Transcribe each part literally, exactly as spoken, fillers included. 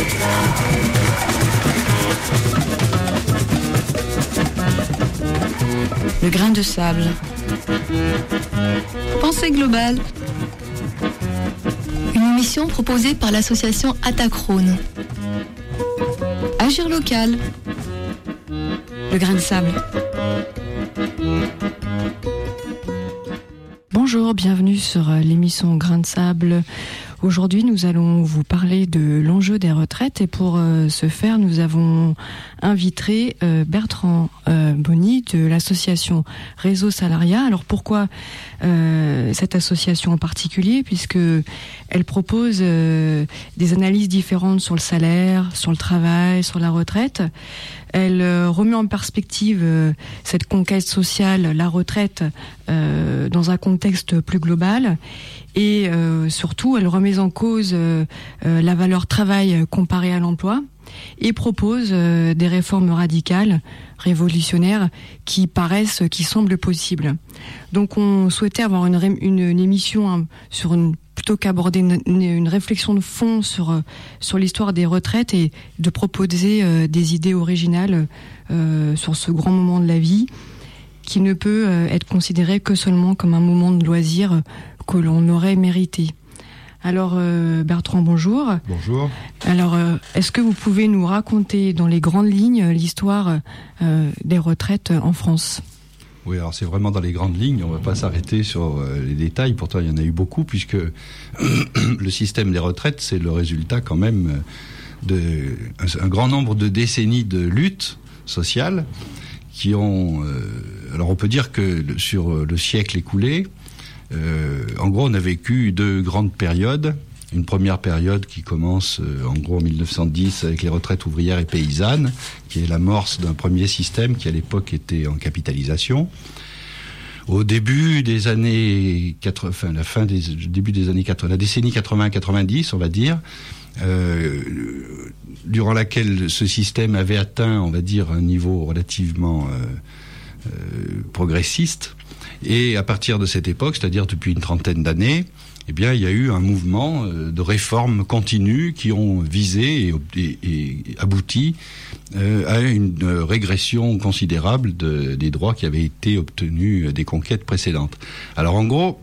Le grain de sable. Pensée globale. Une émission proposée par l'association Atacrone. Agir local. Le grain de sable. Bonjour, bienvenue sur l'émission Grain de sable. Aujourd'hui, nous allons vous parler de l'enjeu des retraites et pour euh, ce faire, nous avons invité euh, Bertrand euh, Bonny de l'association Réseau Salariat. Alors pourquoi euh, cette association en particulier ? Puisque elle propose euh, des analyses différentes sur le salaire, sur le travail, sur la retraite. Elle euh, remet en perspective euh, cette conquête sociale, la retraite, euh, dans un contexte plus global. Et euh, surtout, elle remet en cause euh, euh, la valeur travail comparée à l'emploi et propose euh, des réformes radicales, révolutionnaires, qui paraissent, qui semblent possibles. Donc on souhaitait avoir une, une, une émission hein, sur une, plutôt qu'aborder une, une, une réflexion de fond sur, sur l'histoire des retraites et de proposer euh, des idées originales euh, sur ce grand moment de la vie qui ne peut euh, être considéré que seulement comme un moment de loisir euh, que l'on aurait mérité. Alors euh, Bertrand, bonjour. Bonjour. Alors, euh, est-ce que vous pouvez nous raconter dans les grandes lignes l'histoire euh, des retraites en France ? Oui, alors c'est vraiment dans les grandes lignes, on ne va pas s'arrêter sur euh, les détails, pourtant il y en a eu beaucoup, puisque le système des retraites, c'est le résultat quand même de un, un grand nombre de décennies de lutte sociale qui ont... Euh, alors on peut dire que le, sur le siècle écoulé, Euh, en gros, on a vécu deux grandes périodes. Une première période qui commence euh, en gros en mille neuf cent dix avec les retraites ouvrières et paysannes, qui est l'amorce d'un premier système qui à l'époque était en capitalisation. Au début des années quatre-vingts, enfin la fin des début des années quatre-vingts, la décennie quatre-vingts quatre-vingt-dix, on va dire, euh, durant laquelle ce système avait atteint, on va dire, un niveau relativement euh, euh, progressiste. Et à partir de cette époque, c'est-à-dire depuis une trentaine d'années, eh bien, il y a eu un mouvement de réformes continues qui ont visé et, et, et abouti euh, à une régression considérable de, des droits qui avaient été obtenus des conquêtes précédentes. Alors, en gros,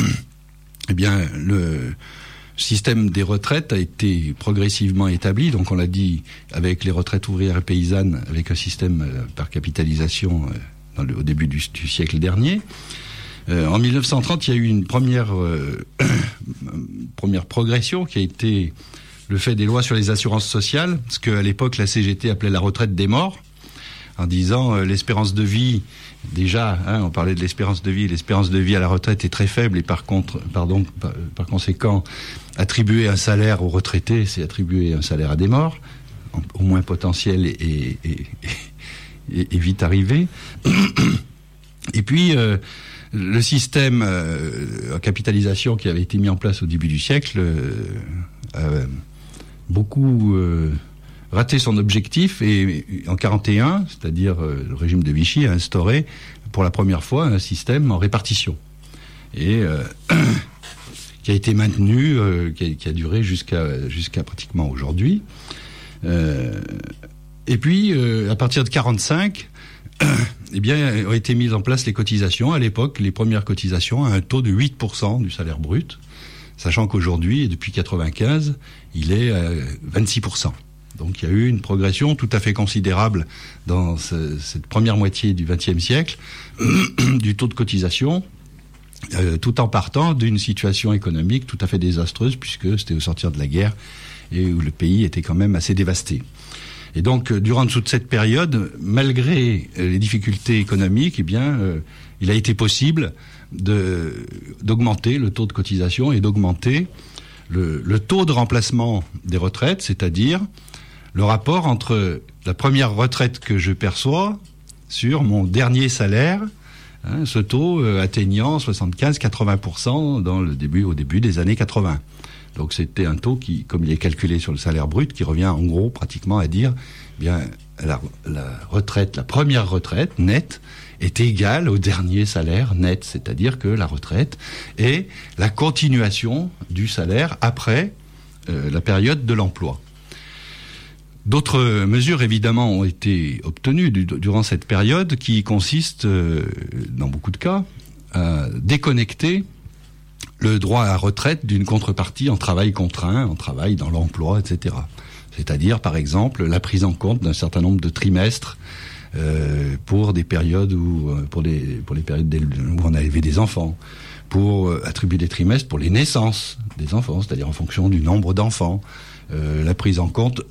eh bien, le système des retraites a été progressivement établi. Donc, on l'a dit, avec les retraites ouvrières et paysannes, avec un système par capitalisation euh, au début du, du siècle dernier. Euh, en mille neuf cent trente, il y a eu une première, euh, première progression qui a été le fait des lois sur les assurances sociales, ce qu'à l'époque la C G T appelait la retraite des morts, en disant euh, l'espérance de vie, déjà, hein, on parlait de l'espérance de vie, l'espérance de vie à la retraite est très faible et par contre, pardon, par, par conséquent, attribuer un salaire aux retraités, c'est attribuer un salaire à des morts, au moins potentiel et, et, et, et, et vite arrivé. Et puis, euh, le système euh, en capitalisation qui avait été mis en place au début du siècle euh, a beaucoup euh, raté son objectif et en quarante et un, c'est-à-dire euh, le régime de Vichy a instauré pour la première fois un système en répartition et euh, qui a été maintenu, euh, qui, a, qui a duré jusqu'à jusqu'à pratiquement aujourd'hui. Euh, et puis, euh, à partir de quarante-cinq, eh bien, ont été mises en place les cotisations. À l'époque, les premières cotisations à un taux de huit pour cent du salaire brut, sachant qu'aujourd'hui, et depuis quatre-vingt-quinze, il est à vingt-six pour cent. Donc, il y a eu une progression tout à fait considérable dans ce, cette première moitié du vingtième siècle du taux de cotisation, euh, tout en partant d'une situation économique tout à fait désastreuse, puisque c'était au sortir de la guerre et où le pays était quand même assez dévasté. Et donc, durant toute cette période, malgré les difficultés économiques, eh bien, euh, il a été possible de, d'augmenter le taux de cotisation et d'augmenter le, le taux de remplacement des retraites, c'est-à-dire le rapport entre la première retraite que je perçois sur mon dernier salaire, hein, ce taux euh, atteignant soixante-quinze à quatre-vingts pour cent dans le début, au début des années quatre-vingts. Donc c'était un taux qui, comme il est calculé sur le salaire brut, qui revient en gros pratiquement à dire, eh bien la, la retraite, la première retraite nette est égale au dernier salaire net, c'est-à-dire que la retraite est la continuation du salaire après euh, la période de l'emploi. D'autres mesures, évidemment, ont été obtenues du, durant cette période qui consistent, euh, dans beaucoup de cas, à déconnecter le droit à la retraite d'une contrepartie en travail contraint, en travail dans l'emploi, et cetera. C'est-à-dire, par exemple, la prise en compte d'un certain nombre de trimestres euh, pour des périodes où, pour les, pour les périodes où on a élevé des enfants, pour euh, attribuer des trimestres pour les naissances des enfants, c'est-à-dire en fonction du nombre d'enfants, euh, la prise en compte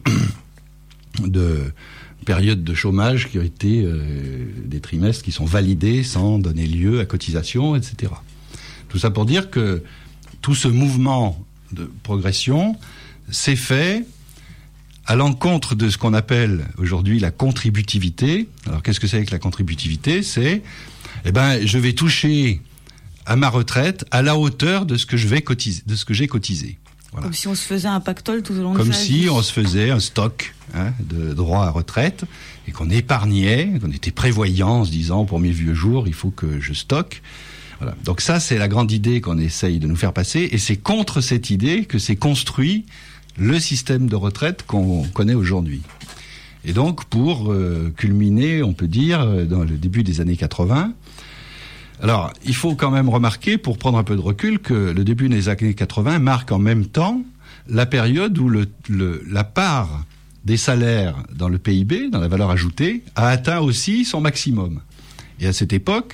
de périodes de chômage qui ont été euh, des trimestres qui sont validés sans donner lieu à cotisation, et cetera. Tout ça pour dire que tout ce mouvement de progression s'est fait à l'encontre de ce qu'on appelle aujourd'hui la contributivité. Alors qu'est-ce que c'est que la contributivité ? C'est, eh ben, je vais toucher à ma retraite à la hauteur de ce que je vais cotiser, de ce que j'ai cotisé. Voilà. Comme si on se faisait un pactole tout au long de sa vie. Comme si on se faisait un stock hein, de droits à retraite et qu'on épargnait, qu'on était prévoyant en se disant pour mes vieux jours, il faut que je stocke. Voilà. Donc ça, c'est la grande idée qu'on essaye de nous faire passer, et c'est contre cette idée que s'est construit le système de retraite qu'on connaît aujourd'hui. Et donc, pour euh, culminer, on peut dire, dans le début des années quatre-vingts, alors, il faut quand même remarquer, pour prendre un peu de recul, que le début des années quatre-vingts marque en même temps la période où le, le, la part des salaires dans le P I B, dans la valeur ajoutée, a atteint aussi son maximum. Et à cette époque,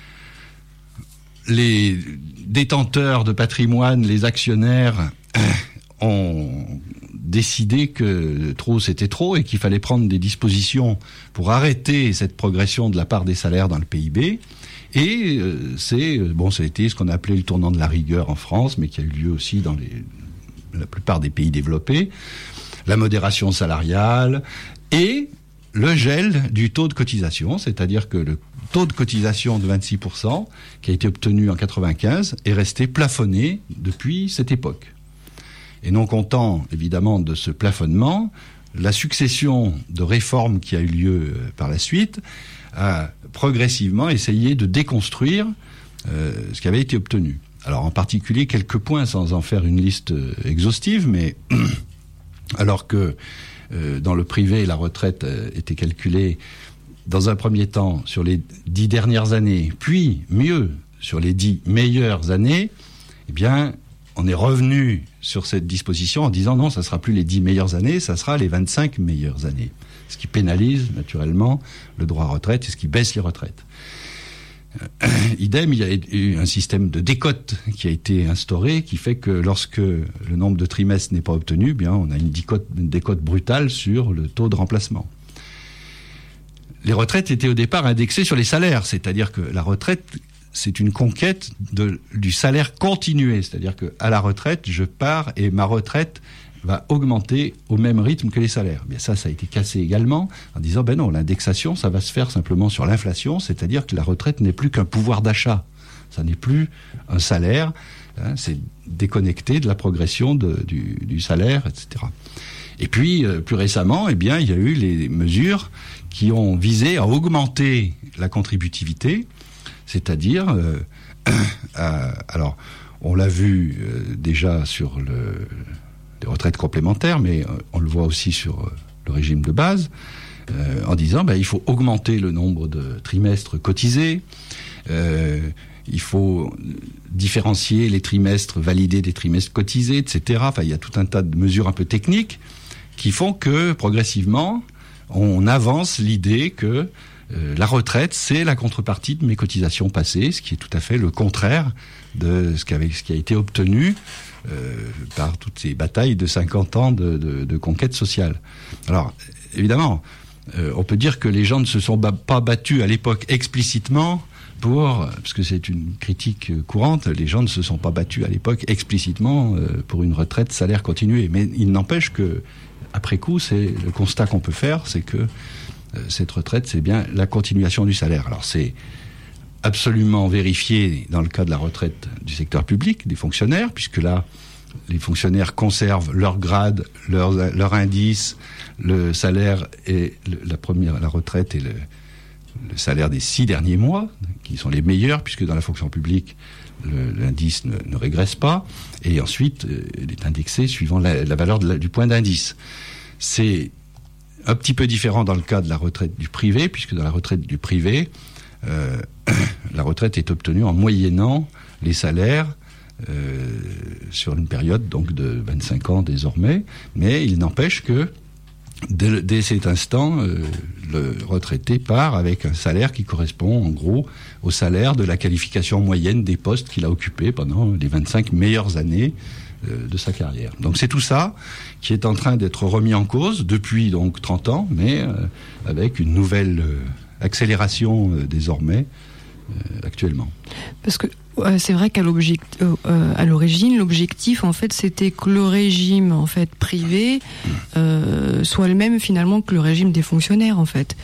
les détenteurs de patrimoine, les actionnaires, ont décidé que trop c'était trop et qu'il fallait prendre des dispositions pour arrêter cette progression de la part des salaires dans le P I B. Et euh, c'est bon, ça a été ce qu'on a appelé le tournant de la rigueur en France, mais qui a eu lieu aussi dans les, la plupart des pays développés, la modération salariale et le gel du taux de cotisation, c'est-à-dire que le taux de cotisation de vingt-six pour cent qui a été obtenu en quatre-vingt-quinze est resté plafonné depuis cette époque. Et non content évidemment de ce plafonnement, la succession de réformes qui a eu lieu par la suite a progressivement essayé de déconstruire euh, ce qui avait été obtenu. Alors en particulier quelques points sans en faire une liste exhaustive, mais alors que euh, dans le privé la retraite euh, était calculée dans un premier temps sur les dix dernières années, puis mieux sur les dix meilleures années, eh bien on est revenu sur cette disposition en disant non, ça sera plus les dix meilleures années, ça sera les vingt-cinq meilleures années. Ce qui pénalise naturellement le droit à retraite et ce qui baisse les retraites. Euh, idem, il y a eu un système de décote qui a été instauré, qui fait que lorsque le nombre de trimestres n'est pas obtenu, eh bien on a une décote, une décote brutale sur le taux de remplacement. Les retraites étaient au départ indexées sur les salaires, c'est-à-dire que la retraite, c'est une conquête de, du salaire continué, c'est-à-dire que à la retraite, je pars et ma retraite va augmenter au même rythme que les salaires. Bien ça, ça a été cassé également en disant ben non, l'indexation, ça va se faire simplement sur l'inflation, c'est-à-dire que la retraite n'est plus qu'un pouvoir d'achat, ça n'est plus un salaire, hein, c'est déconnecté de la progression de, du, du salaire, et cetera. Et puis euh, plus récemment, eh bien, il y a eu les mesures qui ont visé à augmenter la contributivité, c'est-à-dire, euh, à, alors, on l'a vu euh, déjà sur le des retraites complémentaires, mais on le voit aussi sur le régime de base, euh, en disant ben, il faut augmenter le nombre de trimestres cotisés, euh, il faut différencier les trimestres validés des trimestres cotisés, et cetera. Enfin, il y a tout un tas de mesures un peu techniques qui font que, progressivement, on avance l'idée que euh, la retraite, c'est la contrepartie de mes cotisations passées, ce qui est tout à fait le contraire de ce qui, avait, ce qui a été obtenu Euh, par toutes ces batailles de cinquante ans de, de, de conquête sociale. Alors, évidemment, euh, on peut dire que les gens ne se sont ba- pas battus à l'époque explicitement pour, parce que c'est une critique courante, les gens ne se sont pas battus à l'époque explicitement euh, pour une retraite salaire continué. Mais il n'empêche que, après coup, c'est le constat qu'on peut faire, c'est que euh, cette retraite, c'est bien la continuation du salaire. Alors, c'est absolument vérifié dans le cas de la retraite du secteur public, des fonctionnaires, puisque là, les fonctionnaires conservent leur grade, leur, leur indice, le salaire et le, la première, la retraite et le, le salaire des six derniers mois, qui sont les meilleurs, puisque dans la fonction publique, le, l'indice ne, ne régresse pas, et ensuite, euh, il est indexé suivant la, la valeur de la, du point d'indice. C'est Un petit peu différent dans le cas de la retraite du privé, puisque dans la retraite du privé, euh, la retraite est obtenue en moyennant les salaires euh, sur une période donc de vingt-cinq ans désormais, mais il n'empêche que dès, dès cet instant, euh, le retraité part avec un salaire qui correspond en gros au salaire de la qualification moyenne des postes qu'il a occupés pendant les vingt-cinq meilleures années euh, de sa carrière. Donc c'est tout ça qui est en train d'être remis en cause depuis donc trente ans, mais euh, avec une nouvelle euh, accélération euh, désormais euh, actuellement. Parce que euh, c'est vrai qu'à l'object, euh, à l'origine, l'objectif en fait c'était que le régime en fait privé euh, soit le même finalement que le régime des fonctionnaires en fait.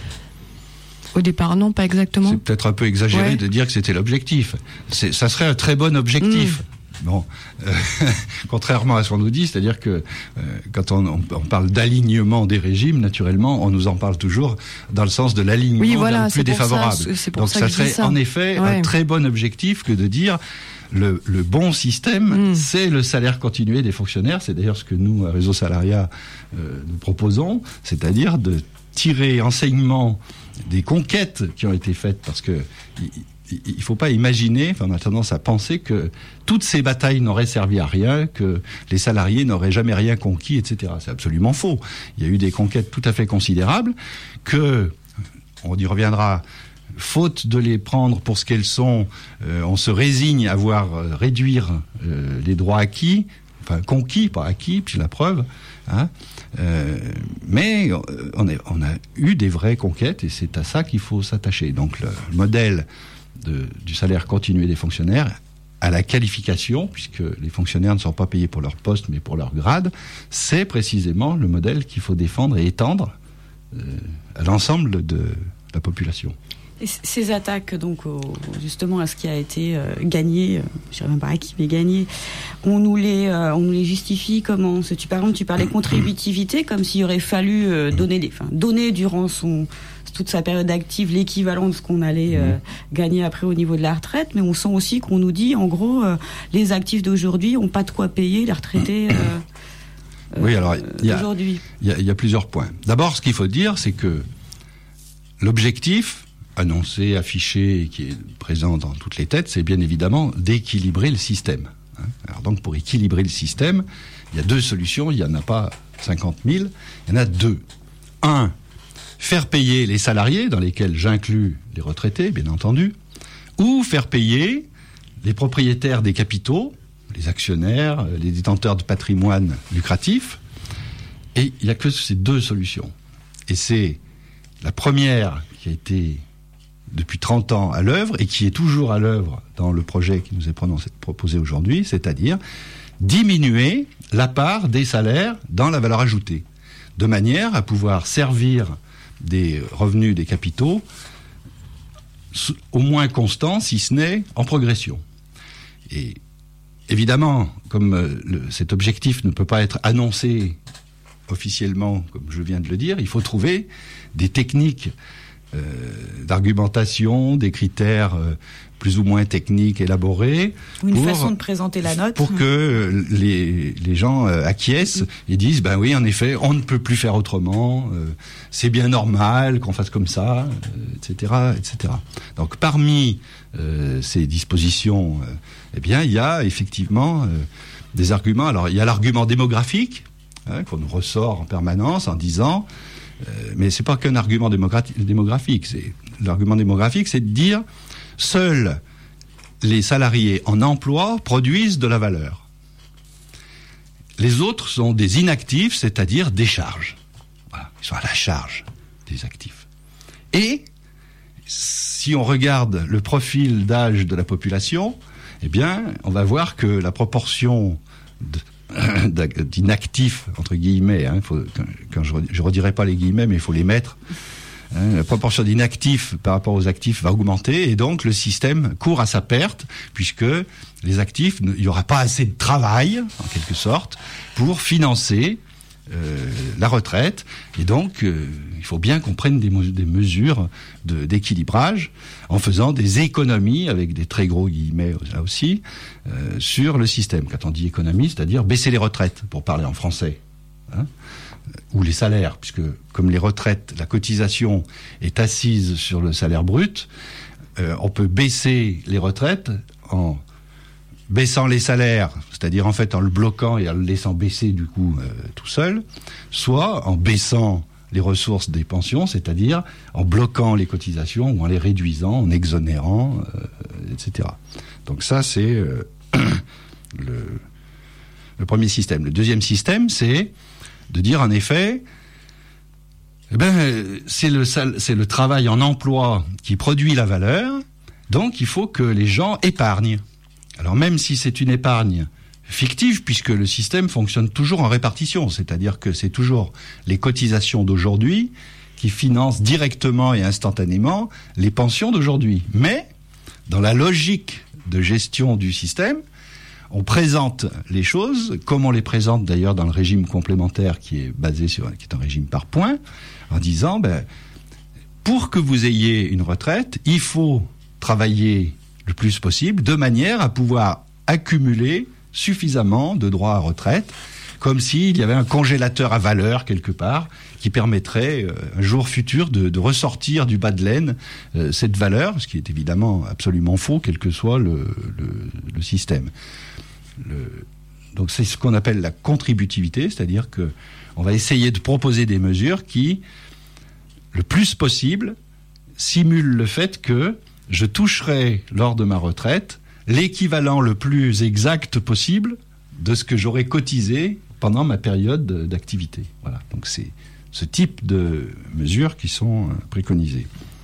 Au départ, non, pas exactement. C'est peut-être un peu exagéré ouais. de dire que c'était l'objectif. C'est, ça serait un très bon objectif. Mmh. Bon, euh, contrairement à ce qu'on nous dit, c'est-à-dire que euh, quand on, on, on parle d'alignement des régimes, naturellement, on nous en parle toujours dans le sens de l'alignement oui, voilà, le plus défavorable. Ça, c'est pour Donc ça, ça que serait ça. en effet ouais. un très bon objectif que de dire le, le bon système, mmh. c'est le salaire continué des fonctionnaires. C'est d'ailleurs ce que nous, à Réseau Salariat, euh, nous proposons, c'est-à-dire de tirer enseignement des conquêtes qui ont été faites, parce que il ne faut pas imaginer, enfin on a tendance à penser que toutes ces batailles n'auraient servi à rien, que les salariés n'auraient jamais rien conquis, et cetera. C'est absolument faux. Il y a eu des conquêtes tout à fait considérables que, on y reviendra, faute de les prendre pour ce qu'elles sont, euh, on se résigne à voir euh, réduire euh, les droits acquis, enfin conquis, pas acquis, puis la preuve, hein. Euh, mais on, est, on a eu des vraies conquêtes et c'est à ça qu'il faut s'attacher. Donc le modèle de, du salaire continué des fonctionnaires, à la qualification, puisque les fonctionnaires ne sont pas payés pour leur poste mais pour leur grade, c'est précisément le modèle qu'il faut défendre et étendre euh, à l'ensemble de la population. Et ces attaques, donc, au, justement, à ce qui a été euh, gagné, euh, je ne dirais même pas acquis, mais gagné, on nous les, euh, on nous les justifie comment? Tu, par exemple, tu parlais contributivité, comme s'il aurait fallu euh, donner, des, enfin, donner durant son, toute sa période active l'équivalent de ce qu'on allait euh, gagner après au niveau de la retraite, mais on sent aussi qu'on nous dit, en gros, euh, les actifs d'aujourd'hui n'ont pas de quoi payer les retraités euh, oui, alors, il y, y, y a plusieurs points. D'abord, ce qu'il faut dire, c'est que l'objectif annoncé, affiché, et qui est présent dans toutes les têtes, c'est bien évidemment d'équilibrer le système. Alors donc, pour équilibrer le système, il y a deux solutions, il n'y en a pas cinquante mille, il y en a deux. Un, faire payer les salariés, dans lesquels j'inclus les retraités, bien entendu, ou faire payer les propriétaires des capitaux, les actionnaires, les détenteurs de patrimoine lucratif, et il n'y a que ces deux solutions. Et c'est la première qui a été depuis trente ans à l'œuvre, et qui est toujours à l'œuvre dans le projet qui nous est proposé aujourd'hui, c'est-à-dire diminuer la part des salaires dans la valeur ajoutée, de manière à pouvoir servir des revenus des capitaux au moins constants, si ce n'est en progression. Et évidemment, comme le, cet objectif ne peut pas être annoncé officiellement, comme je viens de le dire, il faut trouver des techniques Euh, d'argumentation, des critères euh, plus ou moins techniques élaborés. Ou une pour, façon de présenter la note. Pour que euh, les, les gens euh, acquiescent et disent, ben oui, en effet, on ne peut plus faire autrement, euh, c'est bien normal qu'on fasse comme ça, euh, et cetera, et cetera. Donc parmi euh, ces dispositions, euh, eh bien, il y a effectivement euh, des arguments. Alors, il y a l'argument démographique, hein, qu'on nous ressort en permanence en disant... Euh, mais c'est pas qu'un argument démographique. C'est, l'argument démographique, c'est de dire seuls les salariés en emploi produisent de la valeur. Les autres sont des inactifs, c'est-à-dire des charges. Voilà, ils sont à la charge des actifs. Et si on regarde le profil d'âge de la population, eh bien, on va voir que la proportion de d'inactifs, entre guillemets, hein, faut, quand, quand je, je redirai pas les guillemets, mais il faut les mettre, hein, la proportion d'inactifs par rapport aux actifs va augmenter, et donc le système court à sa perte, puisque les actifs, il n'y aura pas assez de travail, en quelque sorte, pour financer euh, la retraite, et donc euh, il faut bien qu'on prenne des, des mesures de, d'équilibrage en faisant des économies, avec des très gros guillemets là aussi, euh, sur le système. Quand on dit économie, c'est-à-dire baisser les retraites, pour parler en français. hein, ou les salaires, puisque comme les retraites, la cotisation est assise sur le salaire brut, euh, on peut baisser les retraites en baissant les salaires, c'est-à-dire en fait en le bloquant et en le laissant baisser du coup euh, tout seul, soit en baissant les ressources des pensions, c'est-à-dire en bloquant les cotisations ou en les réduisant, en exonérant, euh, et cetera. Donc ça, c'est euh, le, le premier système. Le deuxième système, c'est de dire en effet, eh ben, c'est le, c'est le travail en emploi qui produit la valeur, donc il faut que les gens épargnent. Alors même si c'est une épargne fictive, puisque le système fonctionne toujours en répartition, c'est-à-dire que c'est toujours les cotisations d'aujourd'hui qui financent directement et instantanément les pensions d'aujourd'hui. Mais, dans la logique de gestion du système, on présente les choses, comme on les présente d'ailleurs dans le régime complémentaire qui est basé sur, qui est un régime par points, en disant, ben, pour que vous ayez une retraite, il faut travailler le plus possible, de manière à pouvoir accumuler suffisamment de droits à retraite, comme s'il y avait un congélateur à valeur quelque part, qui permettrait euh, un jour futur de, de ressortir du bas de laine euh, cette valeur, ce qui est évidemment absolument faux, quel que soit le, le, le système. Le, donc c'est ce qu'on appelle la contributivité, c'est-à-dire que on va essayer de proposer des mesures qui, le plus possible, simulent le fait que je toucherai lors de ma retraite l'équivalent le plus exact possible de ce que j'aurais cotisé pendant ma période d'activité. Voilà. Donc c'est ce type de mesures qui sont préconisées.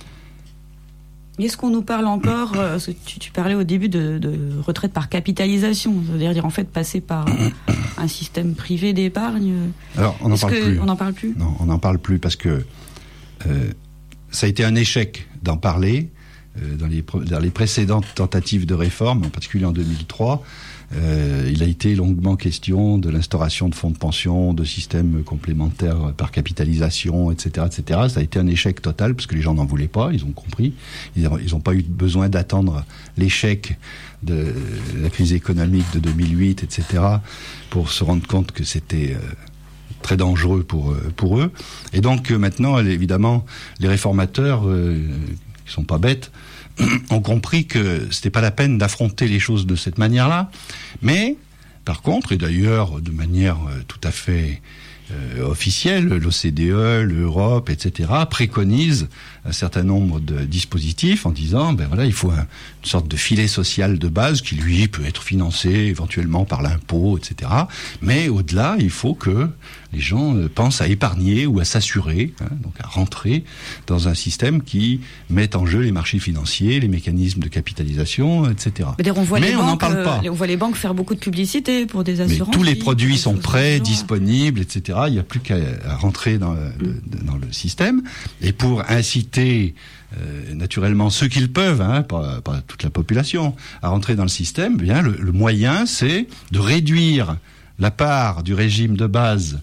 Est-ce qu'on nous parle encore, euh, tu, tu parlais au début de, de retraite par capitalisation, c'est-à-dire en fait passer par un système privé d'épargne. Alors on n'en parle plus. On n'en parle plus. Non, on n'en parle plus parce que euh, ça a été un échec d'en parler. Dans les, dans les précédentes tentatives de réforme, en particulier en deux mille trois, euh, il a été longuement question de l'instauration de fonds de pension, de systèmes complémentaires par capitalisation, et cetera, et cetera. Ça a été un échec total parce que les gens n'en voulaient pas, ils ont compris. Ils n'ont pas eu besoin d'attendre l'échec de la crise économique de deux mille huit, et cetera, pour se rendre compte que c'était euh, très dangereux pour, pour eux. Et donc euh, maintenant, évidemment, les réformateurs, euh, qui sont pas bêtes, ont compris que c'était pas la peine d'affronter les choses de cette manière-là. Mais, par contre, et d'ailleurs de manière euh, tout à fait euh, officielle, l'O C D E, l'Europe, et cetera, préconisent un certain nombre de dispositifs en disant, ben voilà, il faut un, une sorte de filet social de base qui, lui, peut être financé éventuellement par l'impôt, et cetera. Mais au-delà, il faut que les gens pensent à épargner ou à s'assurer, hein, donc à rentrer dans un système qui met en jeu les marchés financiers, les mécanismes de capitalisation, et cetera. Mais on voit Mais les on n'en banques, parle pas. On voit les banques faire beaucoup de publicité pour des assurances. Mais tous les produits sont prêts, genre. disponibles, et cetera. Il n'y a plus qu'à à rentrer dans, mm. de, dans le système. Et pour inciter euh, naturellement ceux qui le peuvent, hein, pas, pas toute la population, à rentrer dans le système, eh bien le, le moyen, c'est de réduire la part du régime de base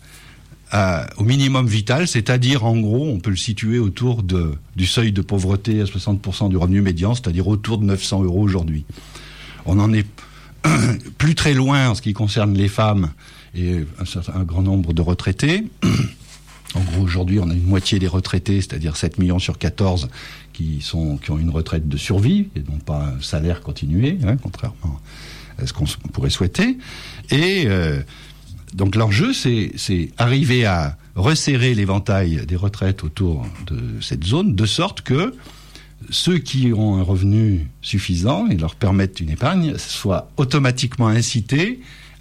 à, au minimum vital, c'est-à-dire en gros, on peut le situer autour de, du seuil de pauvreté à soixante pour cent du revenu médian, c'est-à-dire autour de neuf cents euros aujourd'hui. On en est plus très loin en ce qui concerne les femmes et un, certain, un grand nombre de retraités. En gros, aujourd'hui, on a une moitié des retraités, c'est-à-dire sept millions sur quatorze, qui, sont, qui ont une retraite de survie et non pas un salaire continué, hein, contrairement à ce qu'on pourrait souhaiter. Et euh, donc l'enjeu, c'est, c'est arriver à resserrer l'éventail des retraites autour de cette zone, de sorte que ceux qui ont un revenu suffisant et leur permettent une épargne soient automatiquement incités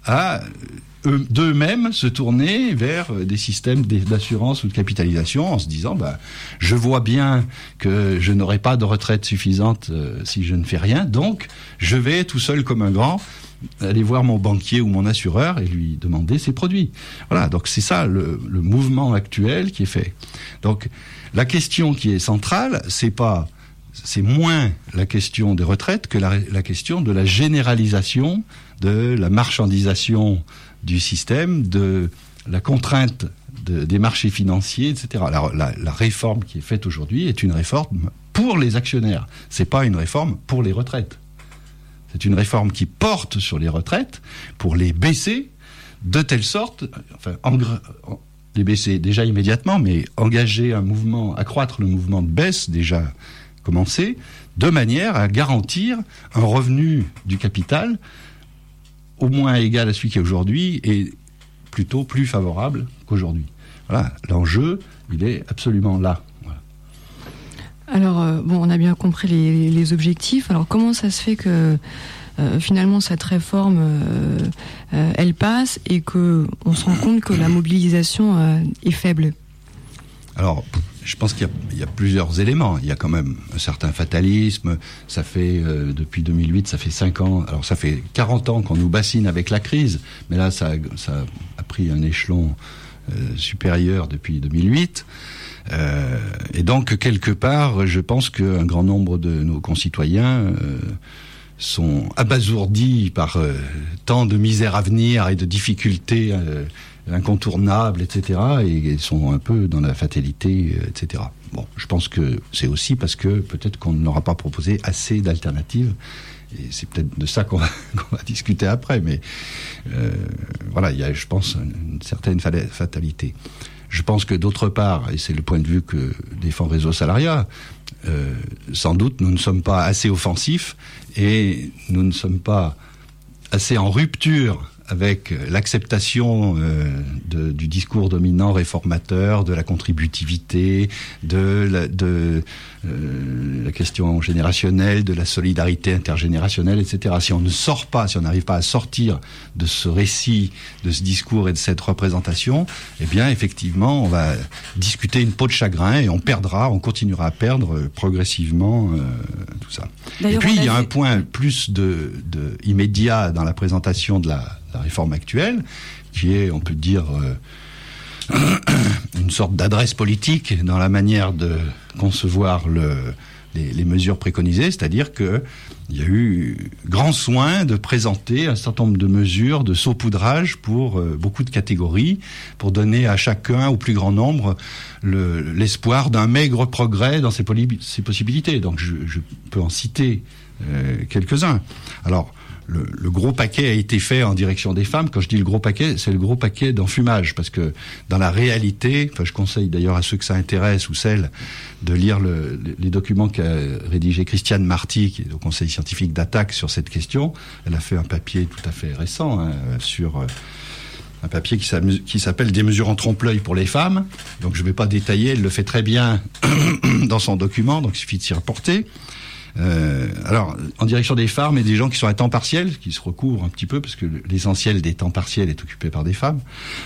à eux, d'eux-mêmes se tourner vers des systèmes d'assurance ou de capitalisation en se disant bah, je vois bien que je n'aurai pas de retraite suffisante euh, si je ne fais rien, donc je vais tout seul comme un grand aller voir mon banquier ou mon assureur et lui demander ses produits. Voilà, donc c'est ça le, le mouvement actuel qui est fait. Donc la question qui est centrale, c'est pas, c'est moins la question des retraites que la, la question de la généralisation, de la marchandisation du système, de la contrainte de, des marchés financiers, et cetera. La, la, la réforme qui est faite aujourd'hui est une réforme pour les actionnaires. C'est pas une réforme pour les retraites. C'est une réforme qui porte sur les retraites pour les baisser de telle sorte, enfin, engr- les baisser déjà immédiatement, mais engager un mouvement, accroître le mouvement de baisse déjà commencé, de manière à garantir un revenu du capital au moins égal à celui qui est aujourd'hui et plutôt plus favorable qu'aujourd'hui. Voilà, l'enjeu, il est absolument là. Voilà. Alors, euh, bon, on a bien compris les, les objectifs. Alors, comment ça se fait que euh, finalement cette réforme, euh, euh, elle passe et que on se rend compte que la mobilisation euh, est faible? Alors, je pense qu'il y a, il y a plusieurs éléments. Il y a quand même un certain fatalisme. Ça fait, euh, depuis deux mille huit, ça fait cinq ans. Alors, ça fait quarante ans qu'on nous bassine avec la crise. Mais là, ça, ça a pris un échelon euh, supérieur depuis deux mille huit. Euh, et donc, quelque part, je pense qu'un grand nombre de nos concitoyens euh, sont abasourdis par euh, tant de misère à venir et de difficultés euh, incontournables, et cetera. Et, et sont un peu dans la fatalité, euh, et cetera. Bon, je pense que c'est aussi parce que peut-être qu'on ne leur a pas proposé assez d'alternatives. Et c'est peut-être de ça qu'on va, qu'on va discuter après. Mais euh, voilà, il y a, je pense, une certaine fatalité. Je pense que d'autre part, et c'est le point de vue que défend Réseau Salariat, euh, sans doute nous ne sommes pas assez offensifs et nous ne sommes pas assez en rupture avec l'acceptation euh, de, du discours dominant réformateur, de la contributivité, de la, de, euh, la question générationnelle, de la solidarité intergénérationnelle, et cetera. Si on ne sort pas, si on n'arrive pas à sortir de ce récit, de ce discours et de cette représentation, eh bien, effectivement, on va discuter une peau de chagrin et on perdra, on continuera à perdre euh, progressivement euh, tout ça. D'ailleurs, et puis, il y a un point plus de, de immédiat dans la présentation de la la réforme actuelle, qui est, on peut dire, euh, une sorte d'adresse politique dans la manière de concevoir le, les, les mesures préconisées, c'est-à-dire qu'il y a eu grand soin de présenter un certain nombre de mesures de saupoudrage pour euh, beaucoup de catégories, pour donner à chacun, au plus grand nombre, le, l'espoir d'un maigre progrès dans ses, poly- ses possibilités. Donc je, je peux en citer euh, quelques-uns. Alors, Le, le gros paquet a été fait en direction des femmes. Quand je dis le gros paquet, c'est le gros paquet d'enfumage, parce que dans la réalité, enfin, je conseille d'ailleurs à ceux que ça intéresse ou celles de lire le, les documents qu'a rédigé Christiane Marty, qui est au Conseil scientifique d'Attaque sur cette question. Elle a fait un papier tout à fait récent hein, sur euh, un papier qui, qui s'appelle « Des mesures en trompe-l'œil pour les femmes ». Donc je ne vais pas détailler, elle le fait très bien dans son document, donc il suffit de s'y reporter. Euh, alors, en direction des femmes et des gens qui sont à temps partiel, qui se recouvrent un petit peu, parce que l'essentiel des temps partiels est occupé par des femmes,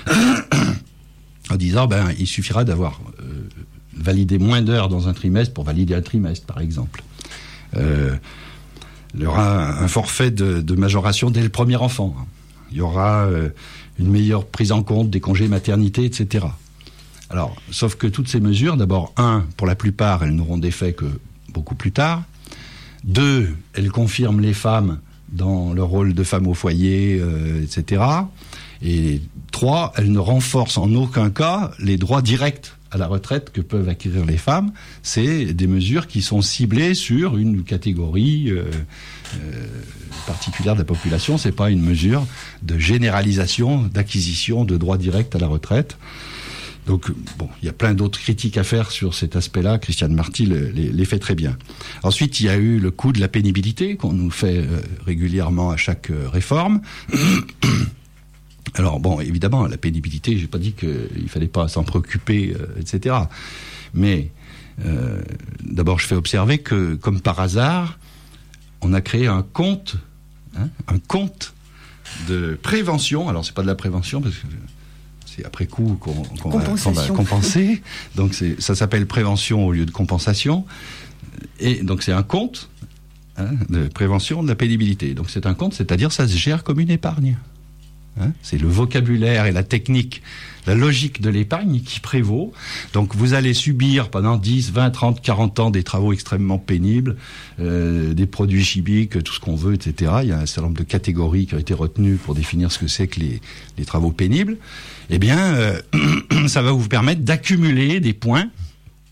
en disant, ben, il suffira d'avoir euh, validé moins d'heures dans un trimestre pour valider un trimestre, par exemple. Euh, il y aura un forfait de, de majoration dès le premier enfant. Il y aura euh, une meilleure prise en compte des congés maternité, et cetera. Alors, sauf que toutes ces mesures, d'abord, un, pour la plupart, elles n'auront d'effet que beaucoup plus tard. Deux, elles confirment les femmes dans leur rôle de femmes au foyer, euh, et cetera. Et trois, elles ne renforcent en aucun cas les droits directs à la retraite que peuvent acquérir les femmes. C'est des mesures qui sont ciblées sur une catégorie euh, euh, particulière de la population. C'est pas une mesure de généralisation, d'acquisition de droits directs à la retraite. Donc, bon, il y a plein d'autres critiques à faire sur cet aspect-là. Christiane Marty les, les fait très bien. Ensuite, il y a eu le coût de la pénibilité qu'on nous fait euh, régulièrement à chaque euh, réforme. Alors, bon, évidemment, la pénibilité, j'ai pas dit qu'il fallait pas s'en préoccuper, euh, et cetera. Mais, euh, d'abord, je fais observer que, comme par hasard, on a créé un compte, hein, un compte de prévention. Alors, c'est pas de la prévention, parce que c'est après coup qu'on, qu'on, va, qu'on va compenser. Donc c'est, ça s'appelle prévention au lieu de compensation. Et donc c'est un compte hein, de prévention de la pénibilité. Donc c'est un compte, c'est-à-dire ça se gère comme une épargne. Hein, c'est le vocabulaire et la technique, la logique de l'épargne qui prévaut. Donc vous allez subir pendant dix, vingt, trente, quarante ans des travaux extrêmement pénibles, euh, des produits chimiques, tout ce qu'on veut, et cetera. Il y a un certain nombre de catégories qui ont été retenues pour définir ce que c'est que les, les travaux pénibles. Eh bien, euh, ça va vous permettre d'accumuler des points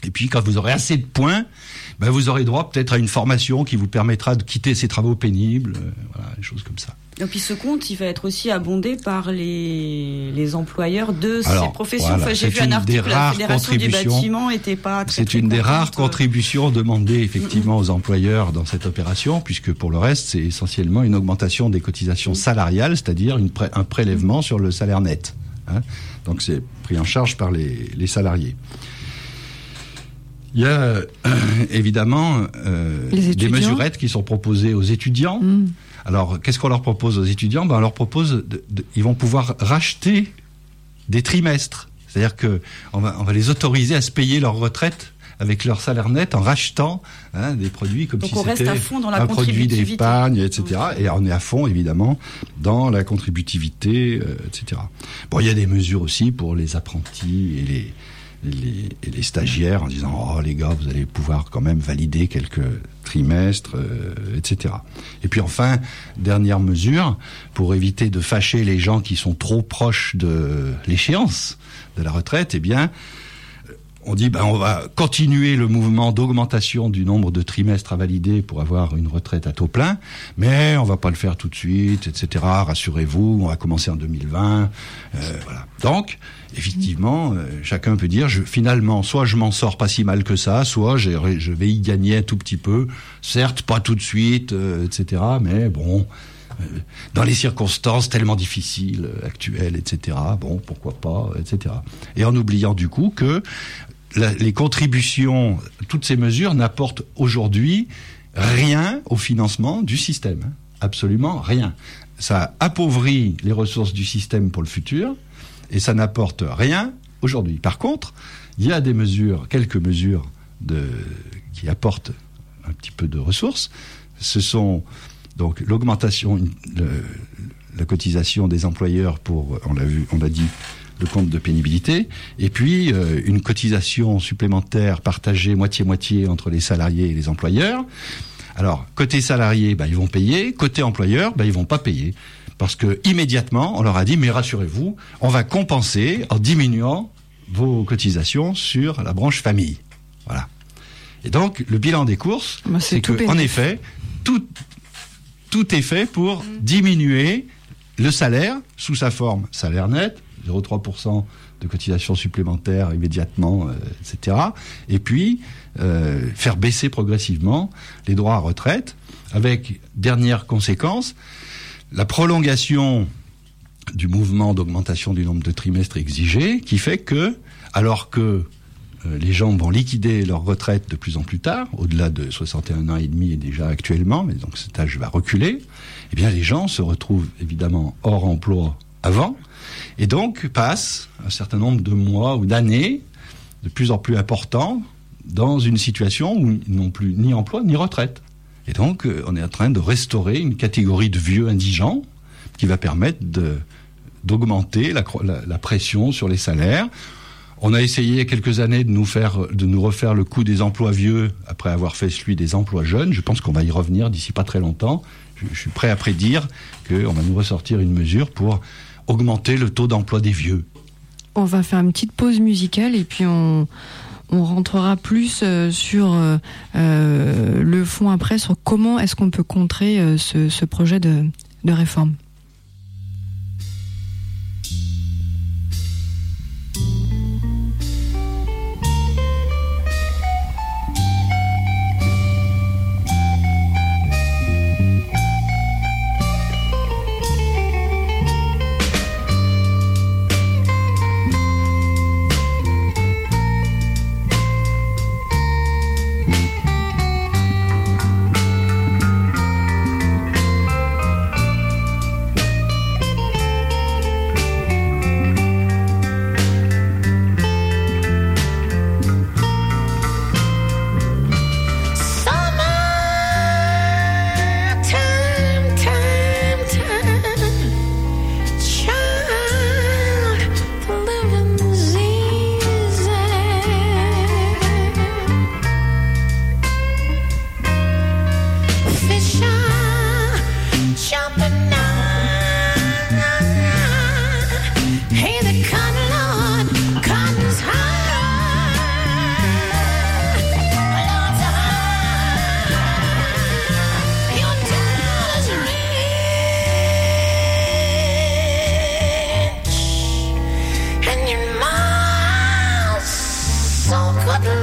Et puis, quand vous aurez assez de points, ben, vous aurez droit peut-être à une formation qui vous permettra de quitter ces travaux pénibles, euh, voilà, des choses comme ça. Et puis ce compte, il va être aussi abondé par les, les employeurs de Alors, ces professions. voilà, enfin, j'ai vu un article, la Fédération du bâtiment n'était pas très, C'est très une des rares contente. contributions demandées effectivement aux employeurs dans cette opération, puisque pour le reste, c'est essentiellement une augmentation des cotisations salariales, c'est-à-dire une pré- un prélèvement sur le salaire net. Hein. Donc c'est pris en charge par les, les salariés. Il y a euh, évidemment euh, des mesurettes qui sont proposées aux étudiants. Mmh. Alors, qu'est-ce qu'on leur propose aux étudiants ? Ben, on leur propose, de, de, ils vont pouvoir racheter des trimestres. C'est-à-dire que on va, on va les autoriser à se payer leur retraite avec leur salaire net en rachetant hein, des produits comme Donc si on c'était reste à fond dans la un produit d'épargne, et cetera. Mmh. Et on est à fond, évidemment, dans la contributivité, euh, et cetera. Bon, il y a des mesures aussi pour les apprentis et les... Les, et les stagiaires en disant oh les gars vous allez pouvoir quand même valider quelques trimestres euh, et cetera. Et puis enfin dernière mesure pour éviter de fâcher les gens qui sont trop proches de l'échéance de la retraite, eh bien on dit ben on va continuer le mouvement d'augmentation du nombre de trimestres à valider pour avoir une retraite à taux plein, mais on va pas le faire tout de suite, et cetera. Rassurez-vous, on va commencer en deux mille vingt. Euh, voilà. Donc effectivement, euh, chacun peut dire, je, finalement, soit je m'en sors pas si mal que ça, soit j'ai, je vais y gagner un tout petit peu, certes pas tout de suite, euh, et cetera. Mais bon, euh, dans les circonstances tellement difficiles euh, actuelles, et cetera. Bon, pourquoi pas, et cetera. Et en oubliant du coup que la, les contributions, toutes ces mesures n'apportent aujourd'hui rien au financement du système, hein, absolument rien. Ça appauvrit les ressources du système pour le futur. Et ça n'apporte rien aujourd'hui. Par contre, il y a des mesures, quelques mesures de, qui apportent un petit peu de ressources. Ce sont donc l'augmentation, le, la cotisation des employeurs pour, on l'a vu, on l'a dit, le compte de pénibilité, et puis euh, une cotisation supplémentaire partagée moitié-moitié entre les salariés et les employeurs. Alors, côté salarié, bah, ils vont payer, côté employeur, bah, ils vont pas payer. Parce que immédiatement, on leur a dit, mais rassurez-vous, on va compenser en diminuant vos cotisations sur la branche famille. Voilà. Et donc, le bilan des courses, bah, c'est, c'est que, en effet, tout, tout est fait pour mmh. diminuer le salaire sous sa forme salaire net, zéro virgule trois pour cent de cotisations supplémentaires immédiatement, euh, et cetera. Et puis, euh, faire baisser progressivement les droits à retraite, avec, dernière conséquence, la prolongation du mouvement d'augmentation du nombre de trimestres exigé, qui fait que, alors que euh, les gens vont liquider leur retraite de plus en plus tard, au-delà de soixante et un ans et demi et déjà actuellement, mais donc cet âge va reculer, eh bien les gens se retrouvent évidemment hors emploi avant, et donc passent un certain nombre de mois ou d'années de plus en plus importants dans une situation où ils n'ont plus ni emploi ni retraite. Et donc, euh, on est en train de restaurer une catégorie de vieux indigents qui va permettre de, d'augmenter la, la, la pression sur les salaires. On a essayé il y a quelques années de nous faire, de nous refaire le coup des emplois vieux après avoir fait celui des emplois jeunes. Je pense qu'on va y revenir d'ici pas très longtemps. Je, je suis prêt à prédire qu'on va nous ressortir une mesure pour augmenter le taux d'emploi des vieux. On va faire une petite pause musicale et puis on... On rentrera plus euh, sur euh, euh, le fond après, sur comment est-ce qu'on peut contrer euh, ce, ce projet de, de réforme.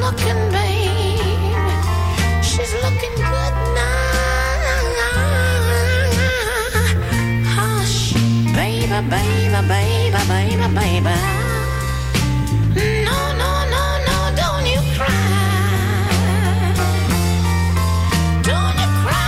looking, babe. She's looking good now. Hush, baby, baby, baby, baby, baby. No, no, no, no, don't you cry. Don't you cry.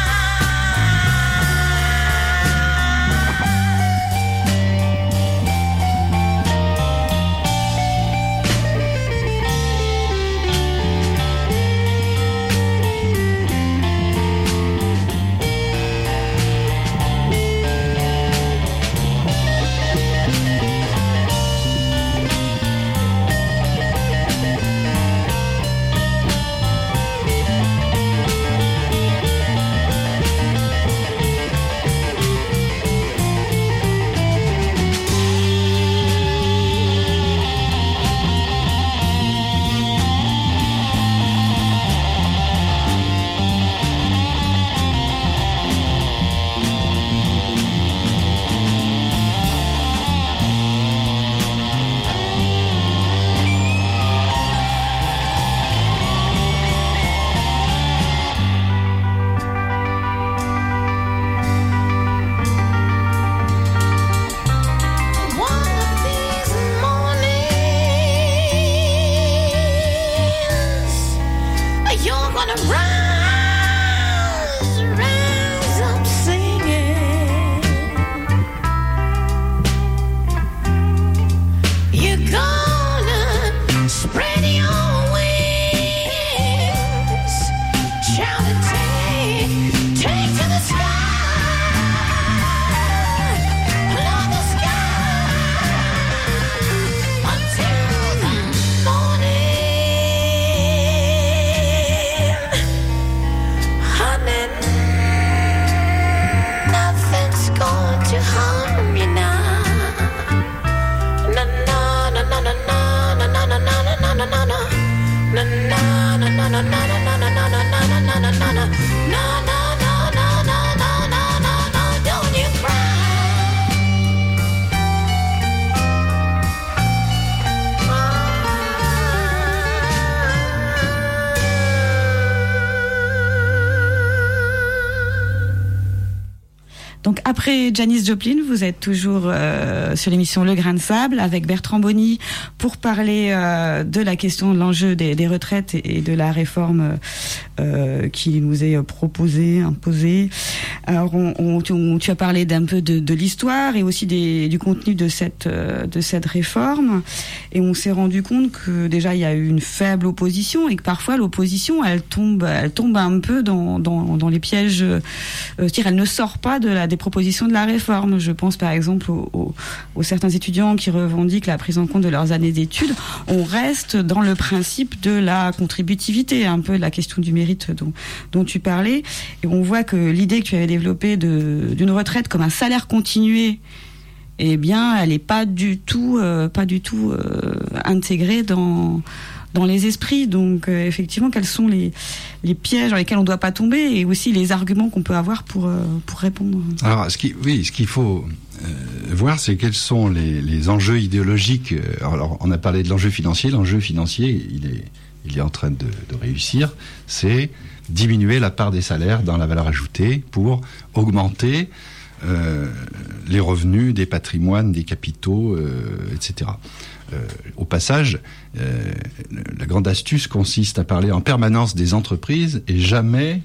Donc après Janis Joplin, vous êtes toujours euh, sur l'émission Le Grain de Sable avec Bertrand Bonny pour parler euh, de la question de l'enjeu des, des retraites et, et de la réforme euh, qui nous est proposée, imposée. Alors on, on, on, tu as parlé d'un peu de, de l'histoire et aussi des, du contenu de cette euh, de cette réforme, et on s'est rendu compte que déjà il y a eu une faible opposition et que parfois l'opposition elle tombe elle tombe un peu dans dans, dans les pièges, euh, c'est-à-dire elle ne sort pas de la des propositions de la réforme. Je pense par exemple aux, aux, aux certains étudiants qui revendiquent la prise en compte de leurs années d'études. On reste dans le principe de la contributivité, un peu la question du mérite dont, dont tu parlais. Et on voit que l'idée que tu avais développée de, d'une retraite comme un salaire continué, eh bien, elle n'est pas du tout, euh, pas du tout euh, intégrée dans dans les esprits. Donc euh, effectivement, quels sont les les pièges dans lesquels on ne doit pas tomber, et aussi les arguments qu'on peut avoir pour euh, pour répondre. Alors, ce qui, oui, ce qu'il faut euh, voir, c'est quels sont les, les enjeux idéologiques. Alors, on a parlé de l'enjeu financier. L'enjeu financier, il est il est en train de, de réussir. C'est diminuer la part des salaires dans la valeur ajoutée pour augmenter euh, les revenus des patrimoines, des capitaux, euh, et cetera. Euh, au passage, euh, la grande astuce consiste à parler en permanence des entreprises et jamais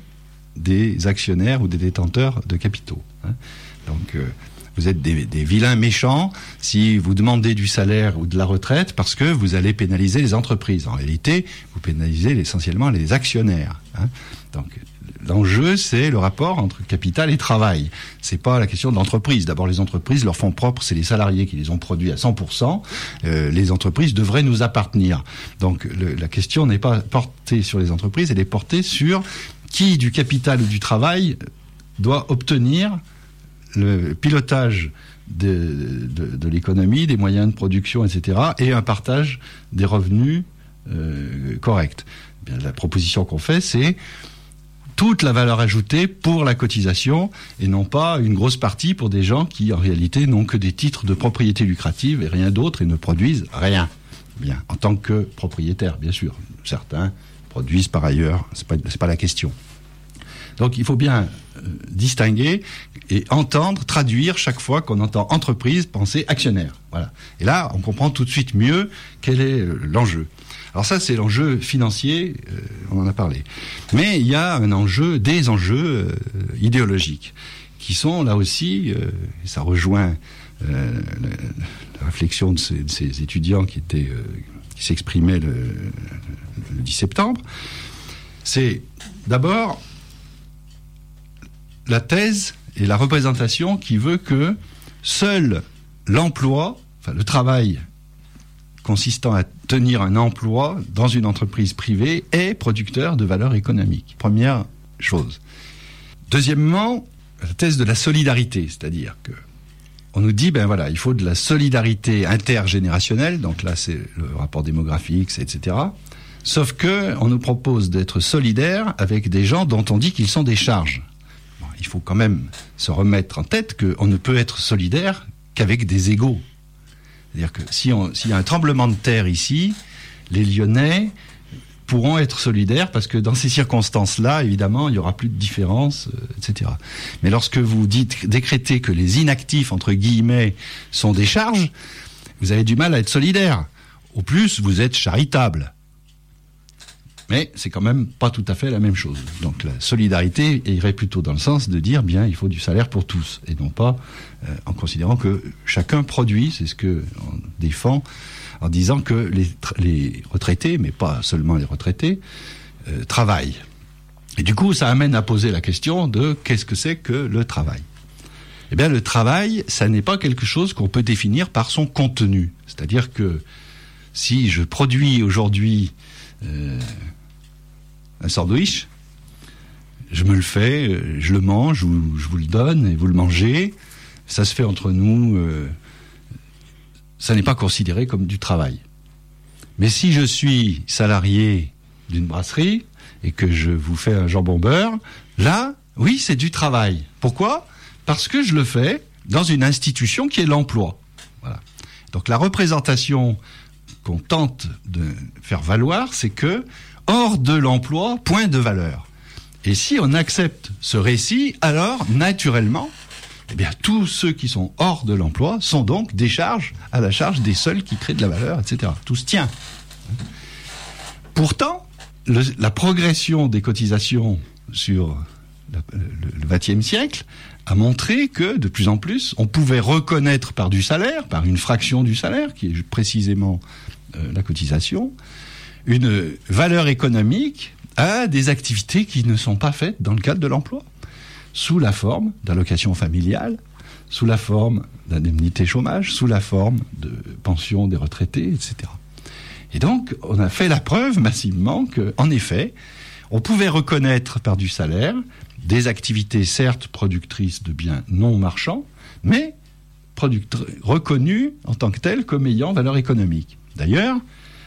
des actionnaires ou des détenteurs de capitaux. Hein. Donc, euh, vous êtes des, des vilains méchants si vous demandez du salaire ou de la retraite parce que vous allez pénaliser les entreprises. En réalité, vous pénalisez essentiellement les actionnaires. Hein. Donc, l'enjeu, c'est le rapport entre capital et travail. C'est pas la question de l'entreprise. D'abord, les entreprises, leur fonds propres, c'est les salariés qui les ont produits à cent pour cent. Euh, les entreprises devraient nous appartenir. Donc, le, la question n'est pas portée sur les entreprises, elle est portée sur qui, du capital ou du travail, doit obtenir le pilotage de, de, de l'économie, des moyens de production, et cetera, et un partage des revenus euh, correct. Bien, la proposition qu'on fait, c'est toute la valeur ajoutée pour la cotisation et non pas une grosse partie pour des gens qui, en réalité, n'ont que des titres de propriété lucrative et rien d'autre et ne produisent rien. Bien, en tant que propriétaire, bien sûr. certains produisent par ailleurs, c'est pas, c'est pas la question. Donc il faut bien euh, distinguer et entendre, traduire chaque fois qu'on entend entreprise, penser actionnaire. Voilà. Et là, on comprend tout de suite mieux quel est euh, l'enjeu. Alors ça, c'est l'enjeu financier, euh, on en a parlé. Mais il y a un enjeu, des enjeux euh, idéologiques, qui sont là aussi, euh, et ça rejoint euh, la, la réflexion de ces, de ces étudiants qui étaient, euh, qui s'exprimaient le, le dix septembre, c'est d'abord la thèse et la représentation qui veut que seul l'emploi, enfin le travail consistant à tenir un emploi dans une entreprise privée est producteur de valeur économique. Première chose. Deuxièmement, la thèse de la solidarité, c'est-à-dire que on nous dit, ben voilà, il faut de la solidarité intergénérationnelle, donc là c'est le rapport démographique, et cetera. Sauf que on nous propose d'être solidaire avec des gens dont on dit qu'ils sont des charges. Bon, il faut quand même se remettre en tête qu'on ne peut être solidaire qu'avec des égaux. C'est-à-dire que si on, s'il y a un tremblement de terre ici, les Lyonnais pourront être solidaires parce que dans ces circonstances-là, évidemment, il n'y aura plus de différence, euh, et cetera. Mais lorsque vous dites, décrétez que les inactifs, entre guillemets, sont des charges, vous avez du mal à être solidaire. Au plus, vous êtes charitable. Mais c'est quand même pas tout à fait la même chose. Donc la solidarité irait plutôt dans le sens de dire, bien, il faut du salaire pour tous, et non pas euh, en considérant que chacun produit, c'est ce que on défend, en disant que les, les retraités, mais pas seulement les retraités, euh, travaillent. Et du coup, ça amène à poser la question de qu'est-ce que c'est que le travail ? Eh bien, le travail, ça n'est pas quelque chose qu'on peut définir par son contenu. C'est-à-dire que si je produis aujourd'hui euh, un sandwich, je me le fais, je le mange, je vous, je vous le donne et vous le mangez, ça se fait entre nous, euh, ça n'est pas considéré comme du travail. Mais si je suis salarié d'une brasserie et que je vous fais un jambon beurre, là, oui, c'est du travail. Pourquoi ? Parce que je le fais dans une institution qui est l'emploi. Voilà. Donc la représentation qu'on tente de faire valoir, c'est que hors de l'emploi, point de valeur. Et si on accepte ce récit, alors naturellement, eh bien tous ceux qui sont hors de l'emploi sont donc des charges à la charge des seuls qui créent de la valeur, et cetera. Tout se tient. Pourtant, le, la progression des cotisations sur la, le, le vingtième siècle a montré que, de plus en plus, on pouvait reconnaître par du salaire, par une fraction du salaire, qui est précisément euh, la cotisation, une valeur économique à des activités qui ne sont pas faites dans le cadre de l'emploi, sous la forme d'allocation familiale, sous la forme d'indemnité chômage, sous la forme de pension des retraités, et cetera. Et donc, on a fait la preuve massivement qu'en effet, on pouvait reconnaître par du salaire des activités certes productrices de biens non marchands, mais productri- reconnues en tant que telles comme ayant valeur économique. D'ailleurs,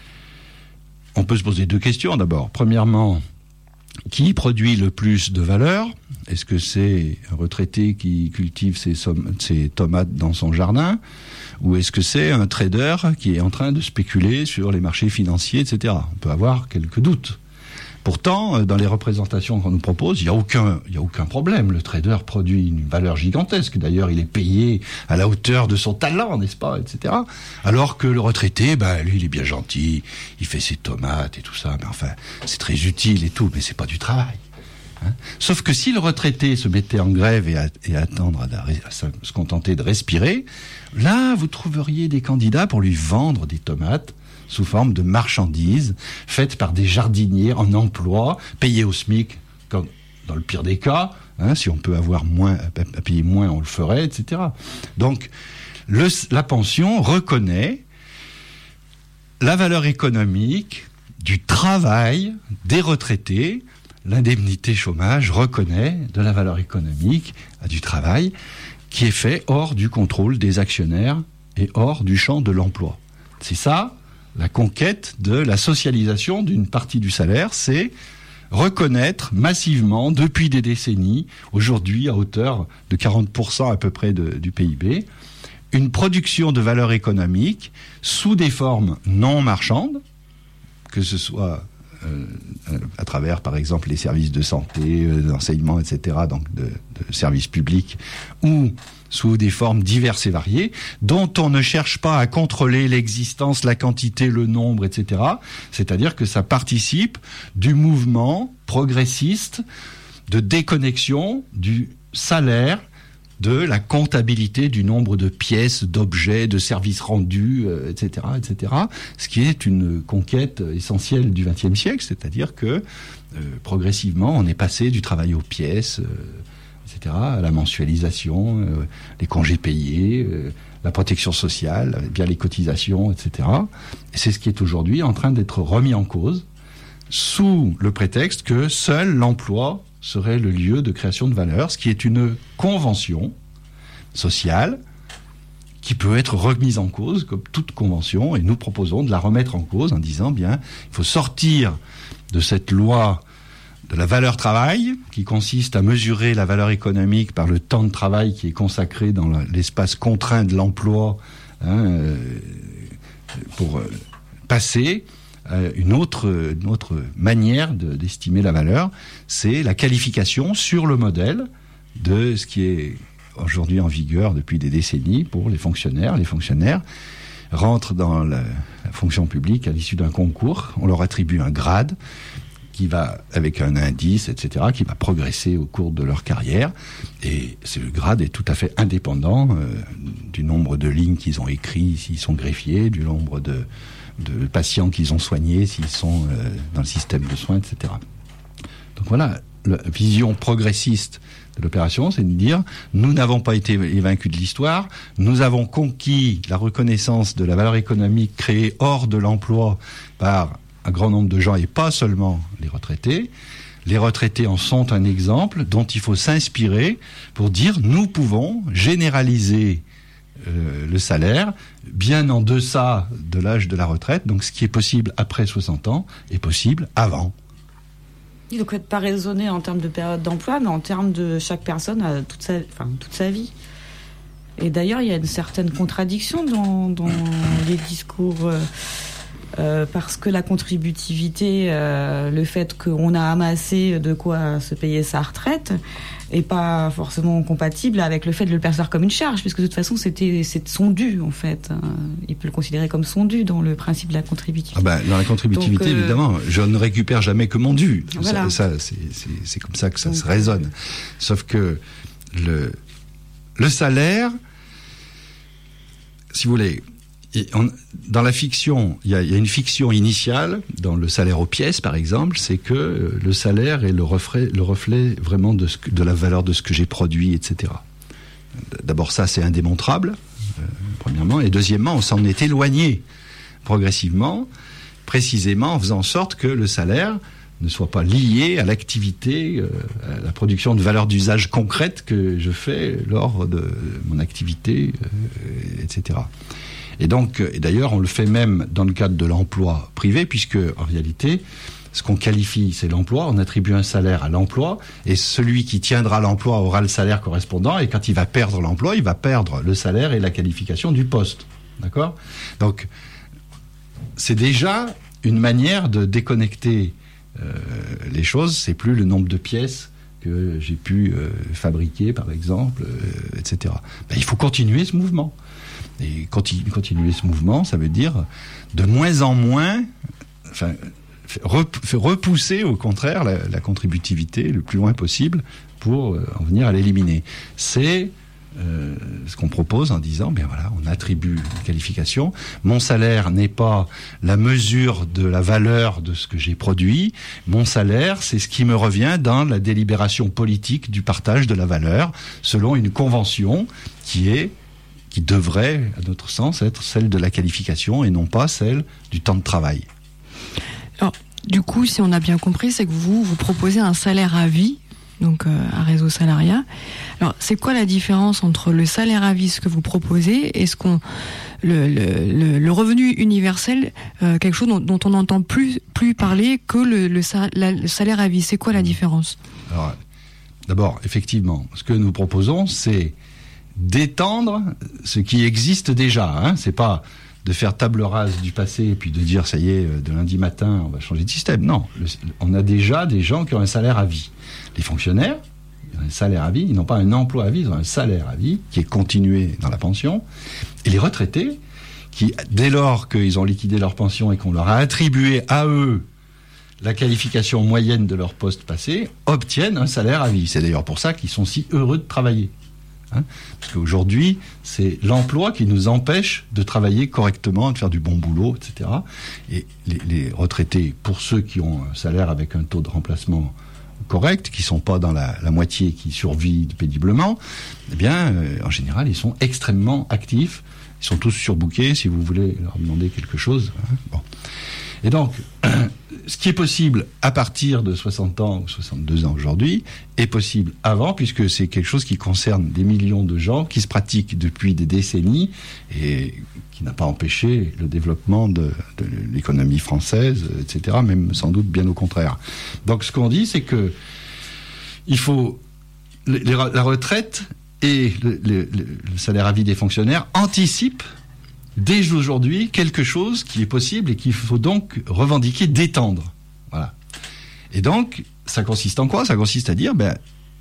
on peut se poser deux questions d'abord. Premièrement, qui produit le plus de valeur ? Est-ce que c'est un retraité qui cultive ses, som- ses tomates dans son jardin ? Ou est-ce que c'est un trader qui est en train de spéculer sur les marchés financiers, et cetera. On peut avoir quelques doutes. Pourtant, dans les représentations qu'on nous propose, il n'y a aucun, il y a aucun problème. Le trader produit une valeur gigantesque. D'ailleurs, il est payé à la hauteur de son talent, n'est-ce pas, et cetera. Alors que le retraité, ben, lui, il est bien gentil, il fait ses tomates et tout ça, mais enfin, c'est très utile et tout, mais c'est pas du travail. Hein. Sauf que si le retraité se mettait en grève et à, et à attendre, à, à se contenter de respirer, là, vous trouveriez des candidats pour lui vendre des tomates sous forme de marchandises faites par des jardiniers en emploi, payés au SMIC, comme dans le pire des cas. Hein, si on peut avoir moins, à payer moins, on le ferait, et cetera. Donc, le, la pension reconnaît la valeur économique du travail des retraités. L'indemnité chômage reconnaît de la valeur économique du travail qui est fait hors du contrôle des actionnaires et hors du champ de l'emploi. C'est ça, la conquête de la socialisation d'une partie du salaire, c'est reconnaître massivement, depuis des décennies, aujourd'hui à hauteur de quarante pour cent à peu près de, du P I B, une production de valeur économique sous des formes non marchandes, que ce soit euh, à travers, par exemple, les services de santé, euh, d'enseignement, et cetera, donc de, de services publics, ou sous des formes diverses et variées, dont on ne cherche pas à contrôler l'existence, la quantité, le nombre, et cetera. C'est-à-dire que ça participe du mouvement progressiste de déconnexion du salaire, de la comptabilité du nombre de pièces, d'objets, de services rendus, euh, et cetera, et cetera. Ce qui est une conquête essentielle du vingtième siècle, c'est-à-dire que euh, progressivement, on est passé du travail aux pièces, euh, et cetera, à la mensualisation, euh, les congés payés, euh, la protection sociale, bien les cotisations, et cetera. Et c'est ce qui est aujourd'hui en train d'être remis en cause, sous le prétexte que seul l'emploi serait le lieu de création de valeur, ce qui est une convention sociale qui peut être remise en cause, comme toute convention, et nous proposons de la remettre en cause en disant, bien, il faut sortir de cette loi de la valeur travail, qui consiste à mesurer la valeur économique par le temps de travail qui est consacré dans l'espace contraint de l'emploi, hein, euh, pour euh, passer à une autre, une autre manière de, d'estimer la valeur, c'est la qualification sur le modèle de ce qui est aujourd'hui en vigueur depuis des décennies pour les fonctionnaires. Les fonctionnaires rentrent dans la, la fonction publique à l'issue d'un concours, on leur attribue un grade qui va, avec un indice, et cetera, qui va progresser au cours de leur carrière. Et ce grade est tout à fait indépendant euh, du nombre de lignes qu'ils ont écrites s'ils sont greffiers, du nombre de, de patients qu'ils ont soignés s'ils sont euh, dans le système de soins, et cetera. Donc voilà, la vision progressiste de l'opération, c'est de dire, nous n'avons pas été les vaincus de l'histoire, nous avons conquis la reconnaissance de la valeur économique créée hors de l'emploi par un grand nombre de gens, et pas seulement les retraités. Les retraités en sont un exemple dont il faut s'inspirer pour dire nous pouvons généraliser euh, le salaire bien en deçà de l'âge de la retraite. Donc ce qui est possible après soixante ans est possible avant. Donc faites pas raisonner en termes de période d'emploi, mais en termes de chaque personne à toute sa, enfin, toute sa vie. Et d'ailleurs, il y a une certaine contradiction dans, dans les discours... Euh, Euh, parce que la contributivité, euh, le fait qu'on a amassé de quoi se payer sa retraite, est pas forcément compatible avec le fait de le percevoir comme une charge, puisque de toute façon c'était c'est son dû en fait. Il peut le considérer comme son dû dans le principe de la contributivité. Ah ben, dans la contributivité, donc, euh, évidemment, je ne récupère jamais que mon dû. Voilà. Ça, ça, c'est, c'est, c'est comme ça que ça donc, se raisonne. Sauf que le, le salaire, si vous voulez... Et on, dans la fiction, il y, y a une fiction initiale, dans le salaire aux pièces par exemple, c'est que euh, le salaire est le reflet, le reflet vraiment de, ce que, de la valeur de ce que j'ai produit, et cetera. D'abord ça c'est indémontrable, euh, premièrement, et deuxièmement on s'en est éloigné progressivement, précisément en faisant en sorte que le salaire ne soit pas lié à l'activité, euh, à la production de valeur d'usage concrète que je fais lors de mon activité, euh, et cetera. Et donc, et d'ailleurs, on le fait même dans le cadre de l'emploi privé, puisque en réalité, ce qu'on qualifie, c'est l'emploi. On attribue un salaire à l'emploi, et celui qui tiendra l'emploi aura le salaire correspondant. Et quand il va perdre l'emploi, il va perdre le salaire et la qualification du poste. D'accord ? Donc, c'est déjà une manière de déconnecter euh, les choses. C'est plus le nombre de pièces que j'ai pu euh, fabriquer, par exemple, euh, et cetera. Ben, il faut continuer ce mouvement. Et continuer ce mouvement, ça veut dire de moins en moins, enfin, repousser au contraire la, la contributivité le plus loin possible pour en venir à l'éliminer. C'est euh, ce qu'on propose en disant, bien voilà, on attribue une qualification. Mon salaire n'est pas la mesure de la valeur de ce que j'ai produit. Mon salaire, c'est ce qui me revient dans la délibération politique du partage de la valeur, selon une convention qui est qui devrait, à notre sens, être celle de la qualification et non pas celle du temps de travail. Alors, du coup, si on a bien compris, c'est que vous, vous proposez un salaire à vie, donc euh, à Réseau Salariat. Alors, c'est quoi la différence entre le salaire à vie, ce que vous proposez, et ce qu'on, le, le, le, le revenu universel, euh, quelque chose dont, dont on n'entend plus, plus parler que le, le, la, le salaire à vie. C'est quoi la différence ? Alors, d'abord, effectivement, ce que nous proposons, c'est d'étendre ce qui existe déjà. Hein. C'est pas de faire table rase du passé et puis de dire ça y est, de lundi matin, on va changer de système. Non, le, on a déjà des gens qui ont un salaire à vie. Les fonctionnaires, ils ont un salaire à vie, ils n'ont pas un emploi à vie, ils ont un salaire à vie qui est continué dans la pension. Et les retraités, qui, dès lors qu'ils ont liquidé leur pension et qu'on leur a attribué à eux la qualification moyenne de leur poste passé, obtiennent un salaire à vie. C'est d'ailleurs pour ça qu'ils sont si heureux de travailler. Hein, parce qu'aujourd'hui, c'est l'emploi qui nous empêche de travailler correctement, de faire du bon boulot, et cetera. Et les, les retraités, pour ceux qui ont un salaire avec un taux de remplacement correct, qui sont pas dans la, la moitié qui survivent péniblement, eh bien, euh, en général, ils sont extrêmement actifs. Ils sont tous surbookés, si vous voulez leur demander quelque chose. Hein, bon. Et donc, ce qui est possible à partir de soixante ans ou soixante-deux ans aujourd'hui est possible avant, puisque c'est quelque chose qui concerne des millions de gens, qui se pratiquent depuis des décennies et qui n'a pas empêché le développement de, de l'économie française, et cetera, même sans doute bien au contraire. Donc ce qu'on dit, c'est que il faut les, les, la retraite et le, le, le salaire à vie des fonctionnaires anticipent dès aujourd'hui quelque chose qui est possible et qu'il faut donc revendiquer d'étendre. Voilà. Et donc, ça consiste en quoi ? Ça consiste à dire, ben,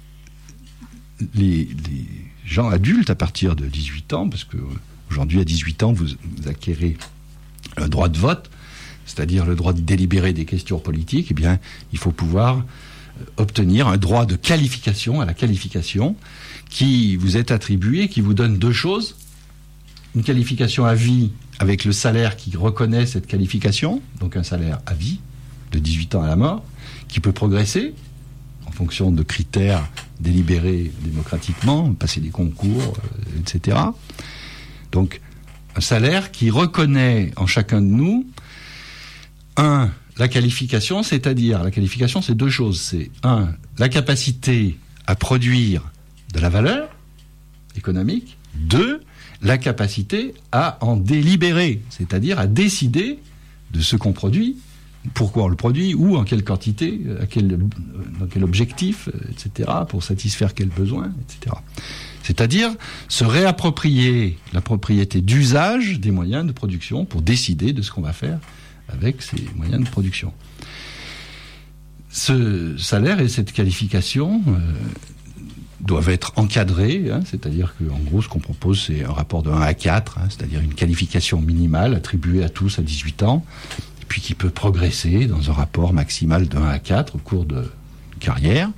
les, les gens adultes à partir de dix-huit ans, parce que aujourd'hui à dix-huit ans, vous, vous acquérez un droit de vote, c'est-à-dire le droit de délibérer des questions politiques, eh bien, il faut pouvoir obtenir un droit de qualification à la qualification qui vous est attribué, qui vous donne deux choses. Une qualification à vie avec le salaire qui reconnaît cette qualification, donc un salaire à vie, de dix-huit ans à la mort, qui peut progresser en fonction de critères délibérés démocratiquement, passer des concours, euh, et cetera. Donc, un salaire qui reconnaît en chacun de nous, un, la qualification, c'est-à-dire, la qualification, c'est deux choses. C'est, un, la capacité à produire de la valeur économique. Deux, la capacité à en délibérer, c'est-à-dire à décider de ce qu'on produit, pourquoi on le produit, où, en quelle quantité, à quel, dans quel objectif, et cetera, pour satisfaire quel besoin, et cetera. C'est-à-dire se réapproprier la propriété d'usage des moyens de production pour décider de ce qu'on va faire avec ces moyens de production. Ce salaire et cette qualification euh, doivent être encadrés, hein, c'est-à-dire qu'en gros, ce qu'on propose, c'est un rapport de un à quatre, hein, c'est-à-dire une qualification minimale attribuée à tous à dix-huit ans, et puis qui peut progresser dans un rapport maximal de un à quatre au cours de carrière.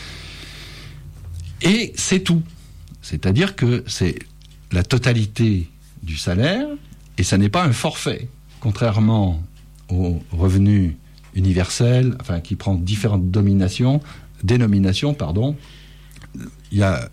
Et c'est tout. C'est-à-dire que c'est la totalité du salaire, et ça n'est pas un forfait, contrairement au revenu universel, enfin, qui prend différentes dominations, dénominations, pardon. Il y a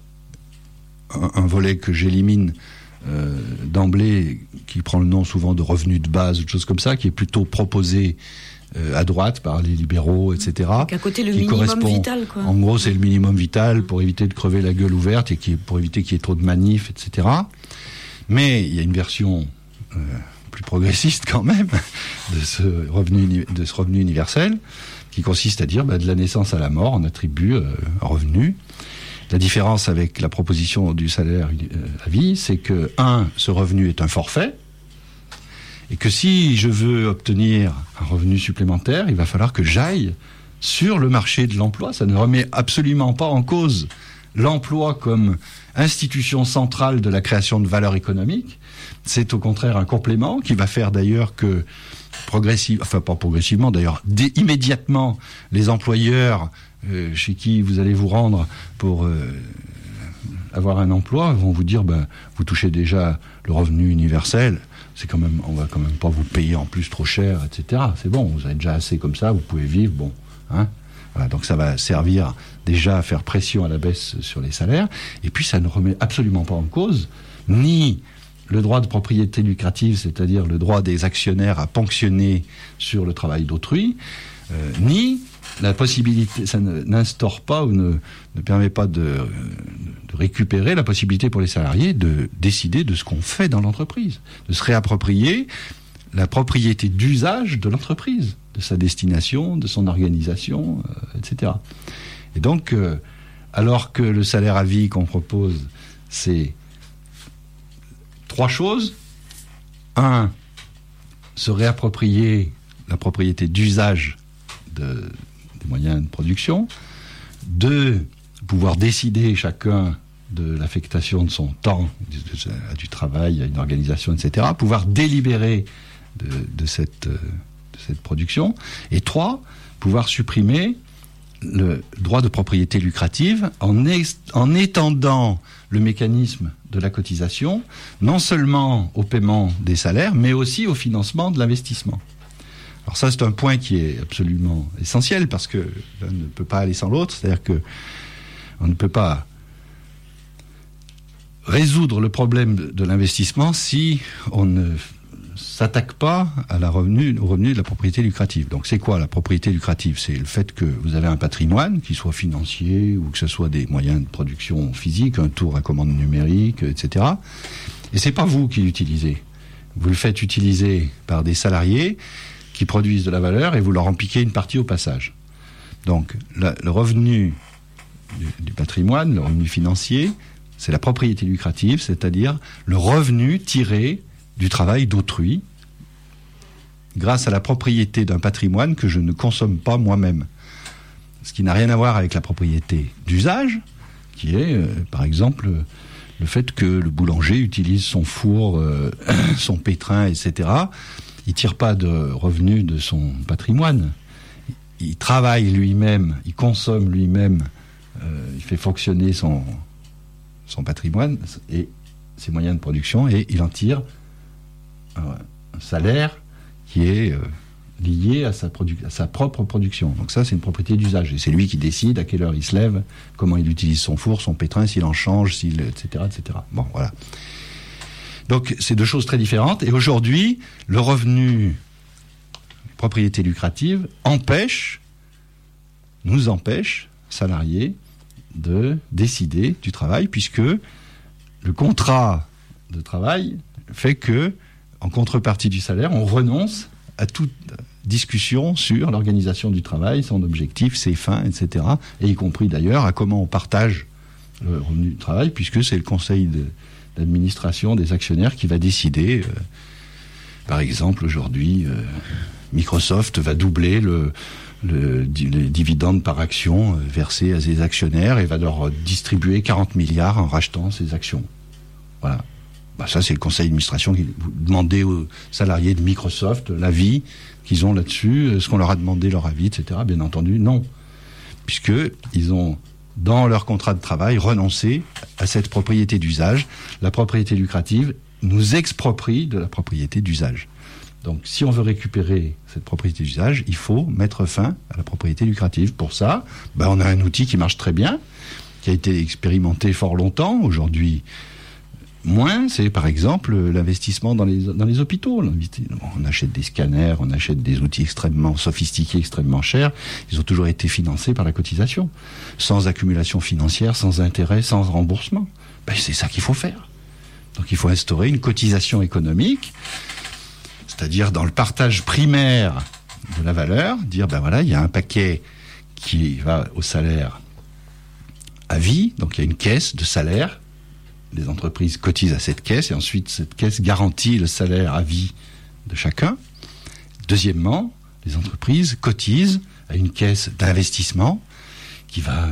un, un volet que j'élimine euh, d'emblée, qui prend le nom souvent de revenu de base, ou de choses comme ça, qui est plutôt proposé euh, à droite par les libéraux, et cetera. Donc à côté, le qui minimum correspond, vital, quoi. En gros, c'est le minimum vital pour éviter de crever la gueule ouverte et qui, pour éviter qu'il y ait trop de manifs, et cetera. Mais il y a une version euh, plus progressiste quand même de ce revenu, de ce revenu universel, qui consiste à dire, bah, de la naissance à la mort, on attribue euh, un revenu. La différence avec la proposition du salaire à vie, c'est que, un, ce revenu est un forfait, et que si je veux obtenir un revenu supplémentaire, il va falloir que j'aille sur le marché de l'emploi. Ça ne remet absolument pas en cause l'emploi comme institution centrale de la création de valeur économique. C'est au contraire un complément qui va faire d'ailleurs que progressivement, enfin pas progressivement d'ailleurs, dès, immédiatement, les employeurs euh, chez qui vous allez vous rendre pour euh, avoir un emploi vont vous dire, ben, vous touchez déjà le revenu universel, c'est quand même, on va quand même pas vous payer en plus trop cher, et cetera. C'est bon, vous avez déjà assez comme ça, vous pouvez vivre, bon, hein. Voilà, donc ça va servir déjà à faire pression à la baisse sur les salaires, et puis ça ne remet absolument pas en cause ni le droit de propriété lucrative, c'est-à-dire le droit des actionnaires à ponctionner sur le travail d'autrui, euh, ni la possibilité, ça ne, n'instaure pas ou ne, ne permet pas de, de récupérer la possibilité pour les salariés de décider de ce qu'on fait dans l'entreprise, de se réapproprier la propriété d'usage de l'entreprise, de sa destination, de son organisation, euh, et cetera. Et donc, euh, alors que le salaire à vie qu'on propose, c'est trois choses. Un, se réapproprier la propriété d'usage de, des moyens de production. Deux, pouvoir décider chacun de l'affectation de son temps, du, de, du travail, à une organisation, et cetera. Pouvoir délibérer de, de, cette, de cette production. Et trois, pouvoir supprimer le droit de propriété lucrative en, est, en étendant le mécanisme de la cotisation, non seulement au paiement des salaires, mais aussi au financement de l'investissement. Alors ça, c'est un point qui est absolument essentiel, parce que l'un ne peut pas aller sans l'autre, c'est-à-dire que on ne peut pas résoudre le problème de l'investissement si on ne s'attaque pas à la revenu, au revenu de la propriété lucrative. Donc c'est quoi la propriété lucrative ? C'est le fait que vous avez un patrimoine, qu'il soit financier ou que ce soit des moyens de production physique, un tour à commande numérique, et cetera. Et c'est pas vous qui l'utilisez. Vous le faites utiliser par des salariés qui produisent de la valeur et vous leur en piquez une partie au passage. Donc la, le revenu du, du patrimoine, le revenu financier, c'est la propriété lucrative, c'est-à-dire le revenu tiré du travail d'autrui grâce à la propriété d'un patrimoine que je ne consomme pas moi-même. Ce qui n'a rien à voir avec la propriété d'usage, qui est, euh, par exemple, le fait que le boulanger utilise son four, euh, son pétrin, et cetera. Il ne tire pas de revenus de son patrimoine. Il travaille lui-même, il consomme lui-même, euh, il fait fonctionner son, son patrimoine et ses moyens de production, et il en tire un, un salaire qui est euh, lié à sa, produ- à sa propre production. Donc ça, c'est une propriété d'usage. Et c'est lui qui décide à quelle heure il se lève, comment il utilise son four, son pétrin, s'il en change, s'il, et cetera, et cetera. Bon, voilà. Donc, c'est deux choses très différentes. Et aujourd'hui, le revenu propriété lucrative empêche, nous empêche, salariés, de décider du travail, puisque le contrat de travail fait que, en contrepartie du salaire, on renonce à toute discussion sur l'organisation du travail, son objectif, ses fins, et cetera. Et y compris d'ailleurs à comment on partage le revenu du travail, puisque c'est le conseil de d'administration des actionnaires qui va décider. Euh, par exemple, aujourd'hui, euh, Microsoft va doubler le, le, les dividendes par action euh, versés à ses actionnaires et va leur distribuer quarante milliards en rachetant ses actions. Voilà. Bah, ça, c'est le conseil d'administration qui vous demandez aux salariés de Microsoft l'avis qu'ils ont là-dessus, ce qu'on leur a demandé leur avis, et cetera. Bien entendu, non. Puisqu'ils ont, dans leur contrat de travail, renoncé à cette propriété d'usage. La propriété lucrative nous exproprie de la propriété d'usage. Donc, si on veut récupérer cette propriété d'usage, il faut mettre fin à la propriété lucrative. Pour ça, ben, on a un outil qui marche très bien, qui a été expérimenté fort longtemps. Aujourd'hui, moins, c'est par exemple l'investissement dans les, dans les hôpitaux. On achète des scanners, on achète des outils extrêmement sophistiqués, extrêmement chers. Ils ont toujours été financés par la cotisation, sans accumulation financière, sans intérêt, sans remboursement. Ben, c'est ça qu'il faut faire. Donc il faut instaurer une cotisation économique, c'est-à-dire dans le partage primaire de la valeur, dire ben voilà, il y a un paquet qui va au salaire à vie, donc il y a une caisse de salaire. Les entreprises cotisent à cette caisse et ensuite cette caisse garantit le salaire à vie de chacun. Deuxièmement, les entreprises cotisent à une caisse d'investissement qui va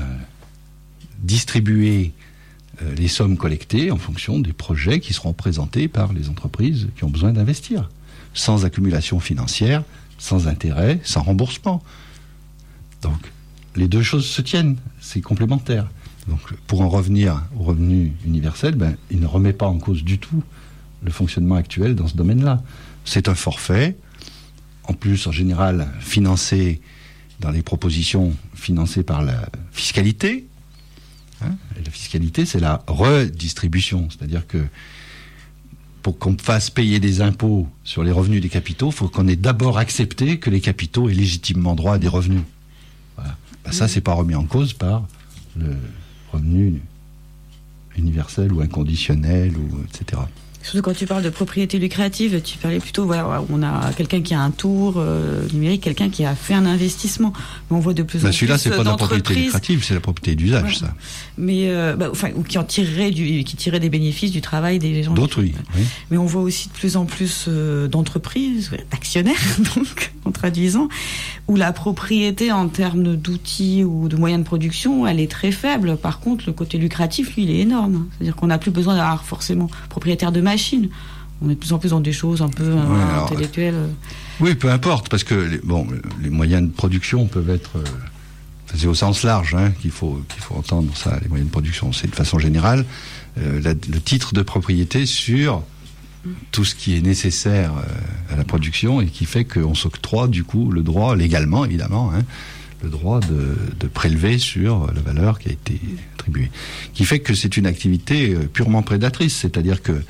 distribuer euh, les sommes collectées en fonction des projets qui seront présentés par les entreprises qui ont besoin d'investir, sans accumulation financière, sans intérêt, sans remboursement. Donc, les deux choses se tiennent, c'est complémentaire. Donc, pour en revenir au revenu universel, ben, il ne remet pas en cause du tout le fonctionnement actuel dans ce domaine-là. C'est un forfait, en plus, en général, financé dans les propositions financées par la fiscalité. Hein, et la fiscalité, c'est la redistribution. C'est-à-dire que pour qu'on fasse payer des impôts sur les revenus des capitaux, il faut qu'on ait d'abord accepté que les capitaux aient légitimement droit à des revenus. Voilà. Ben, ça, c'est pas remis en cause par le revenu universel ou inconditionnel, ou, et cetera. Surtout quand tu parles de propriété lucrative, tu parlais plutôt, voilà, on a quelqu'un qui a un tour euh, numérique, quelqu'un qui a fait un investissement. Mais on voit de plus en bah, plus celui-là, c'est pas la propriété d'entreprises. lucrative, c'est la propriété d'usage, Voilà. ça. Mais euh, bah, enfin, ou qui en tirerait du, qui tirerait des bénéfices du travail des gens. D'autrui, oui. Mais on voit aussi de plus en plus euh, d'entreprises, ouais, d'actionnaires, donc en traduisant, où la propriété en termes d'outils ou de moyens de production, elle est très faible. Par contre, le côté lucratif, lui, il est énorme. C'est-à-dire qu'on n'a plus besoin d'avoir forcément propriétaire de machines. On est de plus en plus dans des choses un peu euh, Ouais, alors, intellectuelles. Oui, peu importe, parce que les, bon, les moyens de production peuvent être, euh, c'est au sens large hein, qu'il faut qu'il faut entendre ça. Les moyens de production, c'est de façon générale euh, la, le titre de propriété sur tout ce qui est nécessaire euh, à la production et qui fait qu'on s'octroie du coup le droit légalement, évidemment, hein, le droit de, de prélever sur la valeur qui a été attribuée, qui fait que c'est une activité euh, purement prédatrice, c'est-à-dire que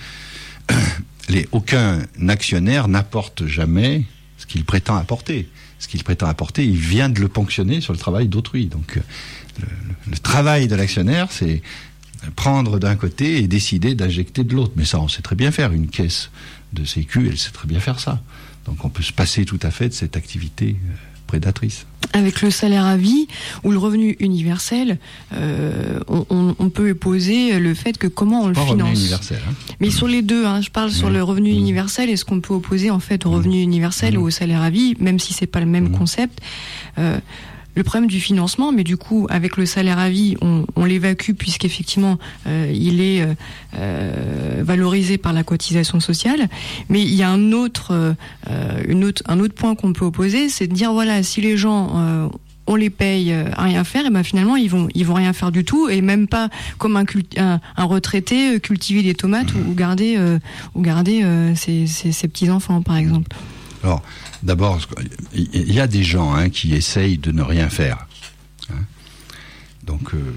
Les, aucun actionnaire n'apporte jamais ce qu'il prétend apporter. Ce qu'il prétend apporter, il vient de le ponctionner sur le travail d'autrui. Donc, le, le, le travail de l'actionnaire, c'est prendre d'un côté et décider d'injecter de l'autre. Mais ça, on sait très bien faire. Une caisse de sécu, elle sait très bien faire ça. Donc, on peut se passer tout à fait de cette activité prédatrice. Avec le salaire à vie ou le revenu universel, euh, on, on, on peut poser le fait que comment on le Pas finance. revenu universel. Hein. Mais sur les deux, hein, je parle mmh. sur le revenu mmh. universel. Est-ce qu'on peut opposer en fait au revenu mmh. universel mmh. ou au salaire à vie, même si c'est pas le même mmh. concept. Euh, le problème du financement, mais du coup, avec le salaire à vie, on, on l'évacue puisqu'effectivement, euh, il est euh, valorisé par la cotisation sociale. Mais il y a un autre, euh, une autre, un autre point qu'on peut opposer, c'est de dire voilà, si les gens euh, on les paye à rien faire, et ben finalement ils vont ils vont rien faire du tout, et même pas comme un culti- un, un retraité cultiver des tomates mmh. ou, ou garder euh, ou garder euh, ses, ses, ses petits enfants par exemple. Alors, d'abord, il y a des gens hein, qui essayent de ne rien faire. Hein. Donc, euh,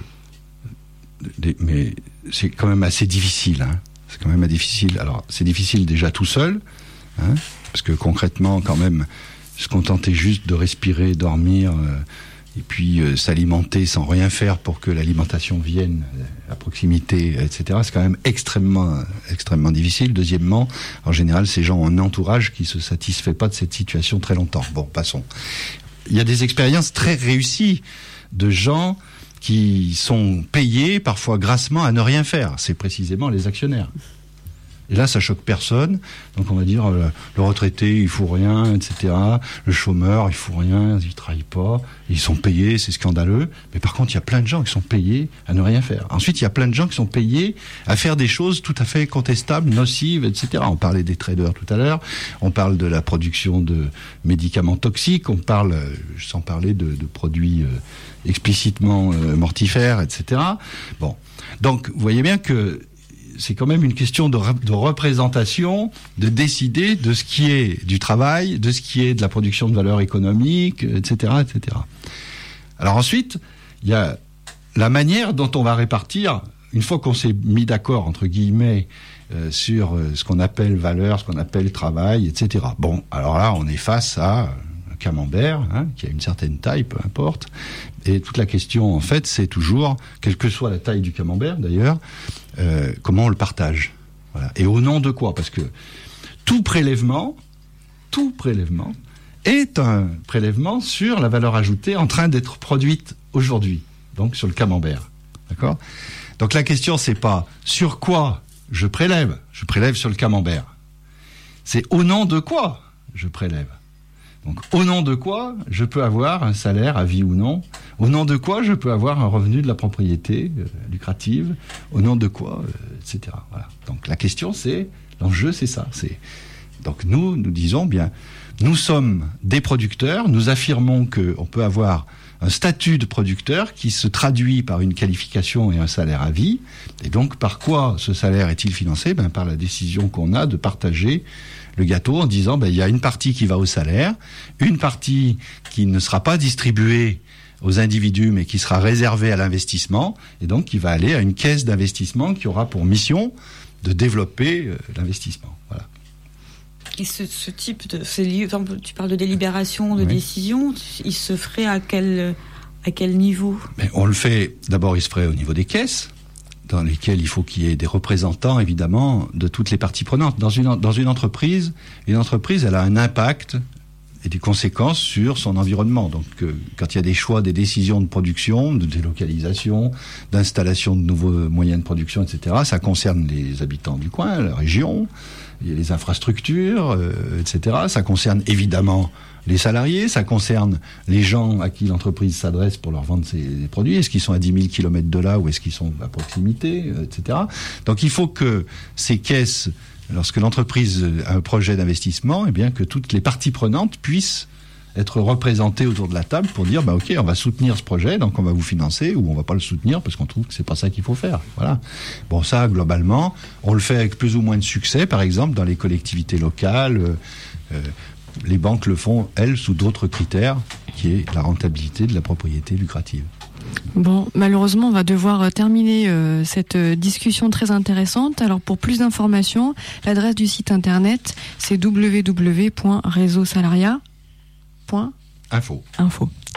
des, mais c'est quand même assez difficile. Hein. C'est quand même assez difficile. Alors, c'est difficile déjà tout seul, hein, parce que concrètement, quand même, se contenter juste de respirer, dormir, euh, et puis euh, s'alimenter sans rien faire pour que l'alimentation vienne à proximité, et cetera. C'est quand même extrêmement, extrêmement difficile. Deuxièmement, en général, ces gens ont un entourage qui se satisfait pas de cette situation très longtemps. Bon, passons. Il y a des expériences très réussies de gens qui sont payés, parfois grassement, à ne rien faire. C'est précisément les actionnaires. Et là, ça choque personne. Donc, on va dire, euh, le retraité, il fout rien, et cetera. Le chômeur, il fout rien, il travaille pas. Ils sont payés, c'est scandaleux. Mais par contre, il y a plein de gens qui sont payés à ne rien faire. Ensuite, il y a plein de gens qui sont payés à faire des choses tout à fait contestables, nocives, et cetera. On parlait des traders tout à l'heure. On parle de la production de médicaments toxiques. On parle, sans parler de, de produits euh, explicitement euh, mortifères, et cetera. Bon. Donc, vous voyez bien que c'est quand même une question de, de représentation, de décider de ce qui est du travail, de ce qui est de la production de valeur économique, et cetera, et cetera. Alors ensuite, il y a la manière dont on va répartir, une fois qu'on s'est mis d'accord, entre guillemets, euh, sur euh, ce qu'on appelle valeur, ce qu'on appelle travail, et cetera. Bon, alors là, on est face à un camembert, hein, qui a une certaine taille, peu importe. Et toute la question, en fait, c'est toujours, quelle que soit la taille du camembert, d'ailleurs, euh, comment on le partage. Voilà. Et au nom de quoi ? Parce que tout prélèvement, tout prélèvement est un prélèvement sur la valeur ajoutée en train d'être produite aujourd'hui, donc sur le camembert. D'accord ? Donc la question, c'est pas sur quoi je prélève, je prélève sur le camembert. C'est au nom de quoi je prélève. Donc, au nom de quoi je peux avoir un salaire, à vie ou non ? Au nom de quoi je peux avoir un revenu de la propriété euh, lucrative ? Au nom de quoi, euh, et cetera. Voilà. Donc, la question, c'est, l'enjeu, c'est ça. C'est, donc, nous, nous disons bien, nous sommes des producteurs, nous affirmons qu'on peut avoir un statut de producteur qui se traduit par une qualification et un salaire à vie. Et donc, par quoi ce salaire est-il financé ? Ben, par la décision qu'on a de partager le gâteau en disant, ben, il y a une partie qui va au salaire, une partie qui ne sera pas distribuée aux individus, mais qui sera réservée à l'investissement, et donc qui va aller à une caisse d'investissement qui aura pour mission de développer euh, l'investissement. Voilà. Et ce, ce type de, ces, tu parles de délibération, de oui. décision, il se ferait à quel, à quel niveau ? Mais on le fait, d'abord il se ferait au niveau des caisses, dans lesquels il faut qu'il y ait des représentants, évidemment, de toutes les parties prenantes. Dans une, dans une entreprise, une entreprise, elle a un impact et des conséquences sur son environnement. Donc, euh, quand il y a des choix, des décisions de production, de délocalisation, d'installation de nouveaux moyens de production, et cetera, ça concerne les habitants du coin, la région, il y a les infrastructures, euh, et cetera. Ça concerne évidemment les salariés, ça concerne les gens à qui l'entreprise s'adresse pour leur vendre ses produits. Est-ce qu'ils sont à dix mille kilomètres de là ou est-ce qu'ils sont à proximité, euh, et cetera. Donc, il faut que ces caisses, lorsque l'entreprise a un projet d'investissement, eh bien que toutes les parties prenantes puissent être représentées autour de la table pour dire, bah ok, on va soutenir ce projet, donc on va vous financer, ou on va pas le soutenir parce qu'on trouve que c'est pas ça qu'il faut faire. Voilà. Bon, ça, globalement, on le fait avec plus ou moins de succès, par exemple, dans les collectivités locales. Euh, euh, les banques le font, elles, sous d'autres critères, qui est la rentabilité de la propriété lucrative. Bon, malheureusement, on va devoir terminer euh, cette discussion très intéressante. Alors, pour plus d'informations, l'adresse du site internet, c'est w w w point réseau salariat point info.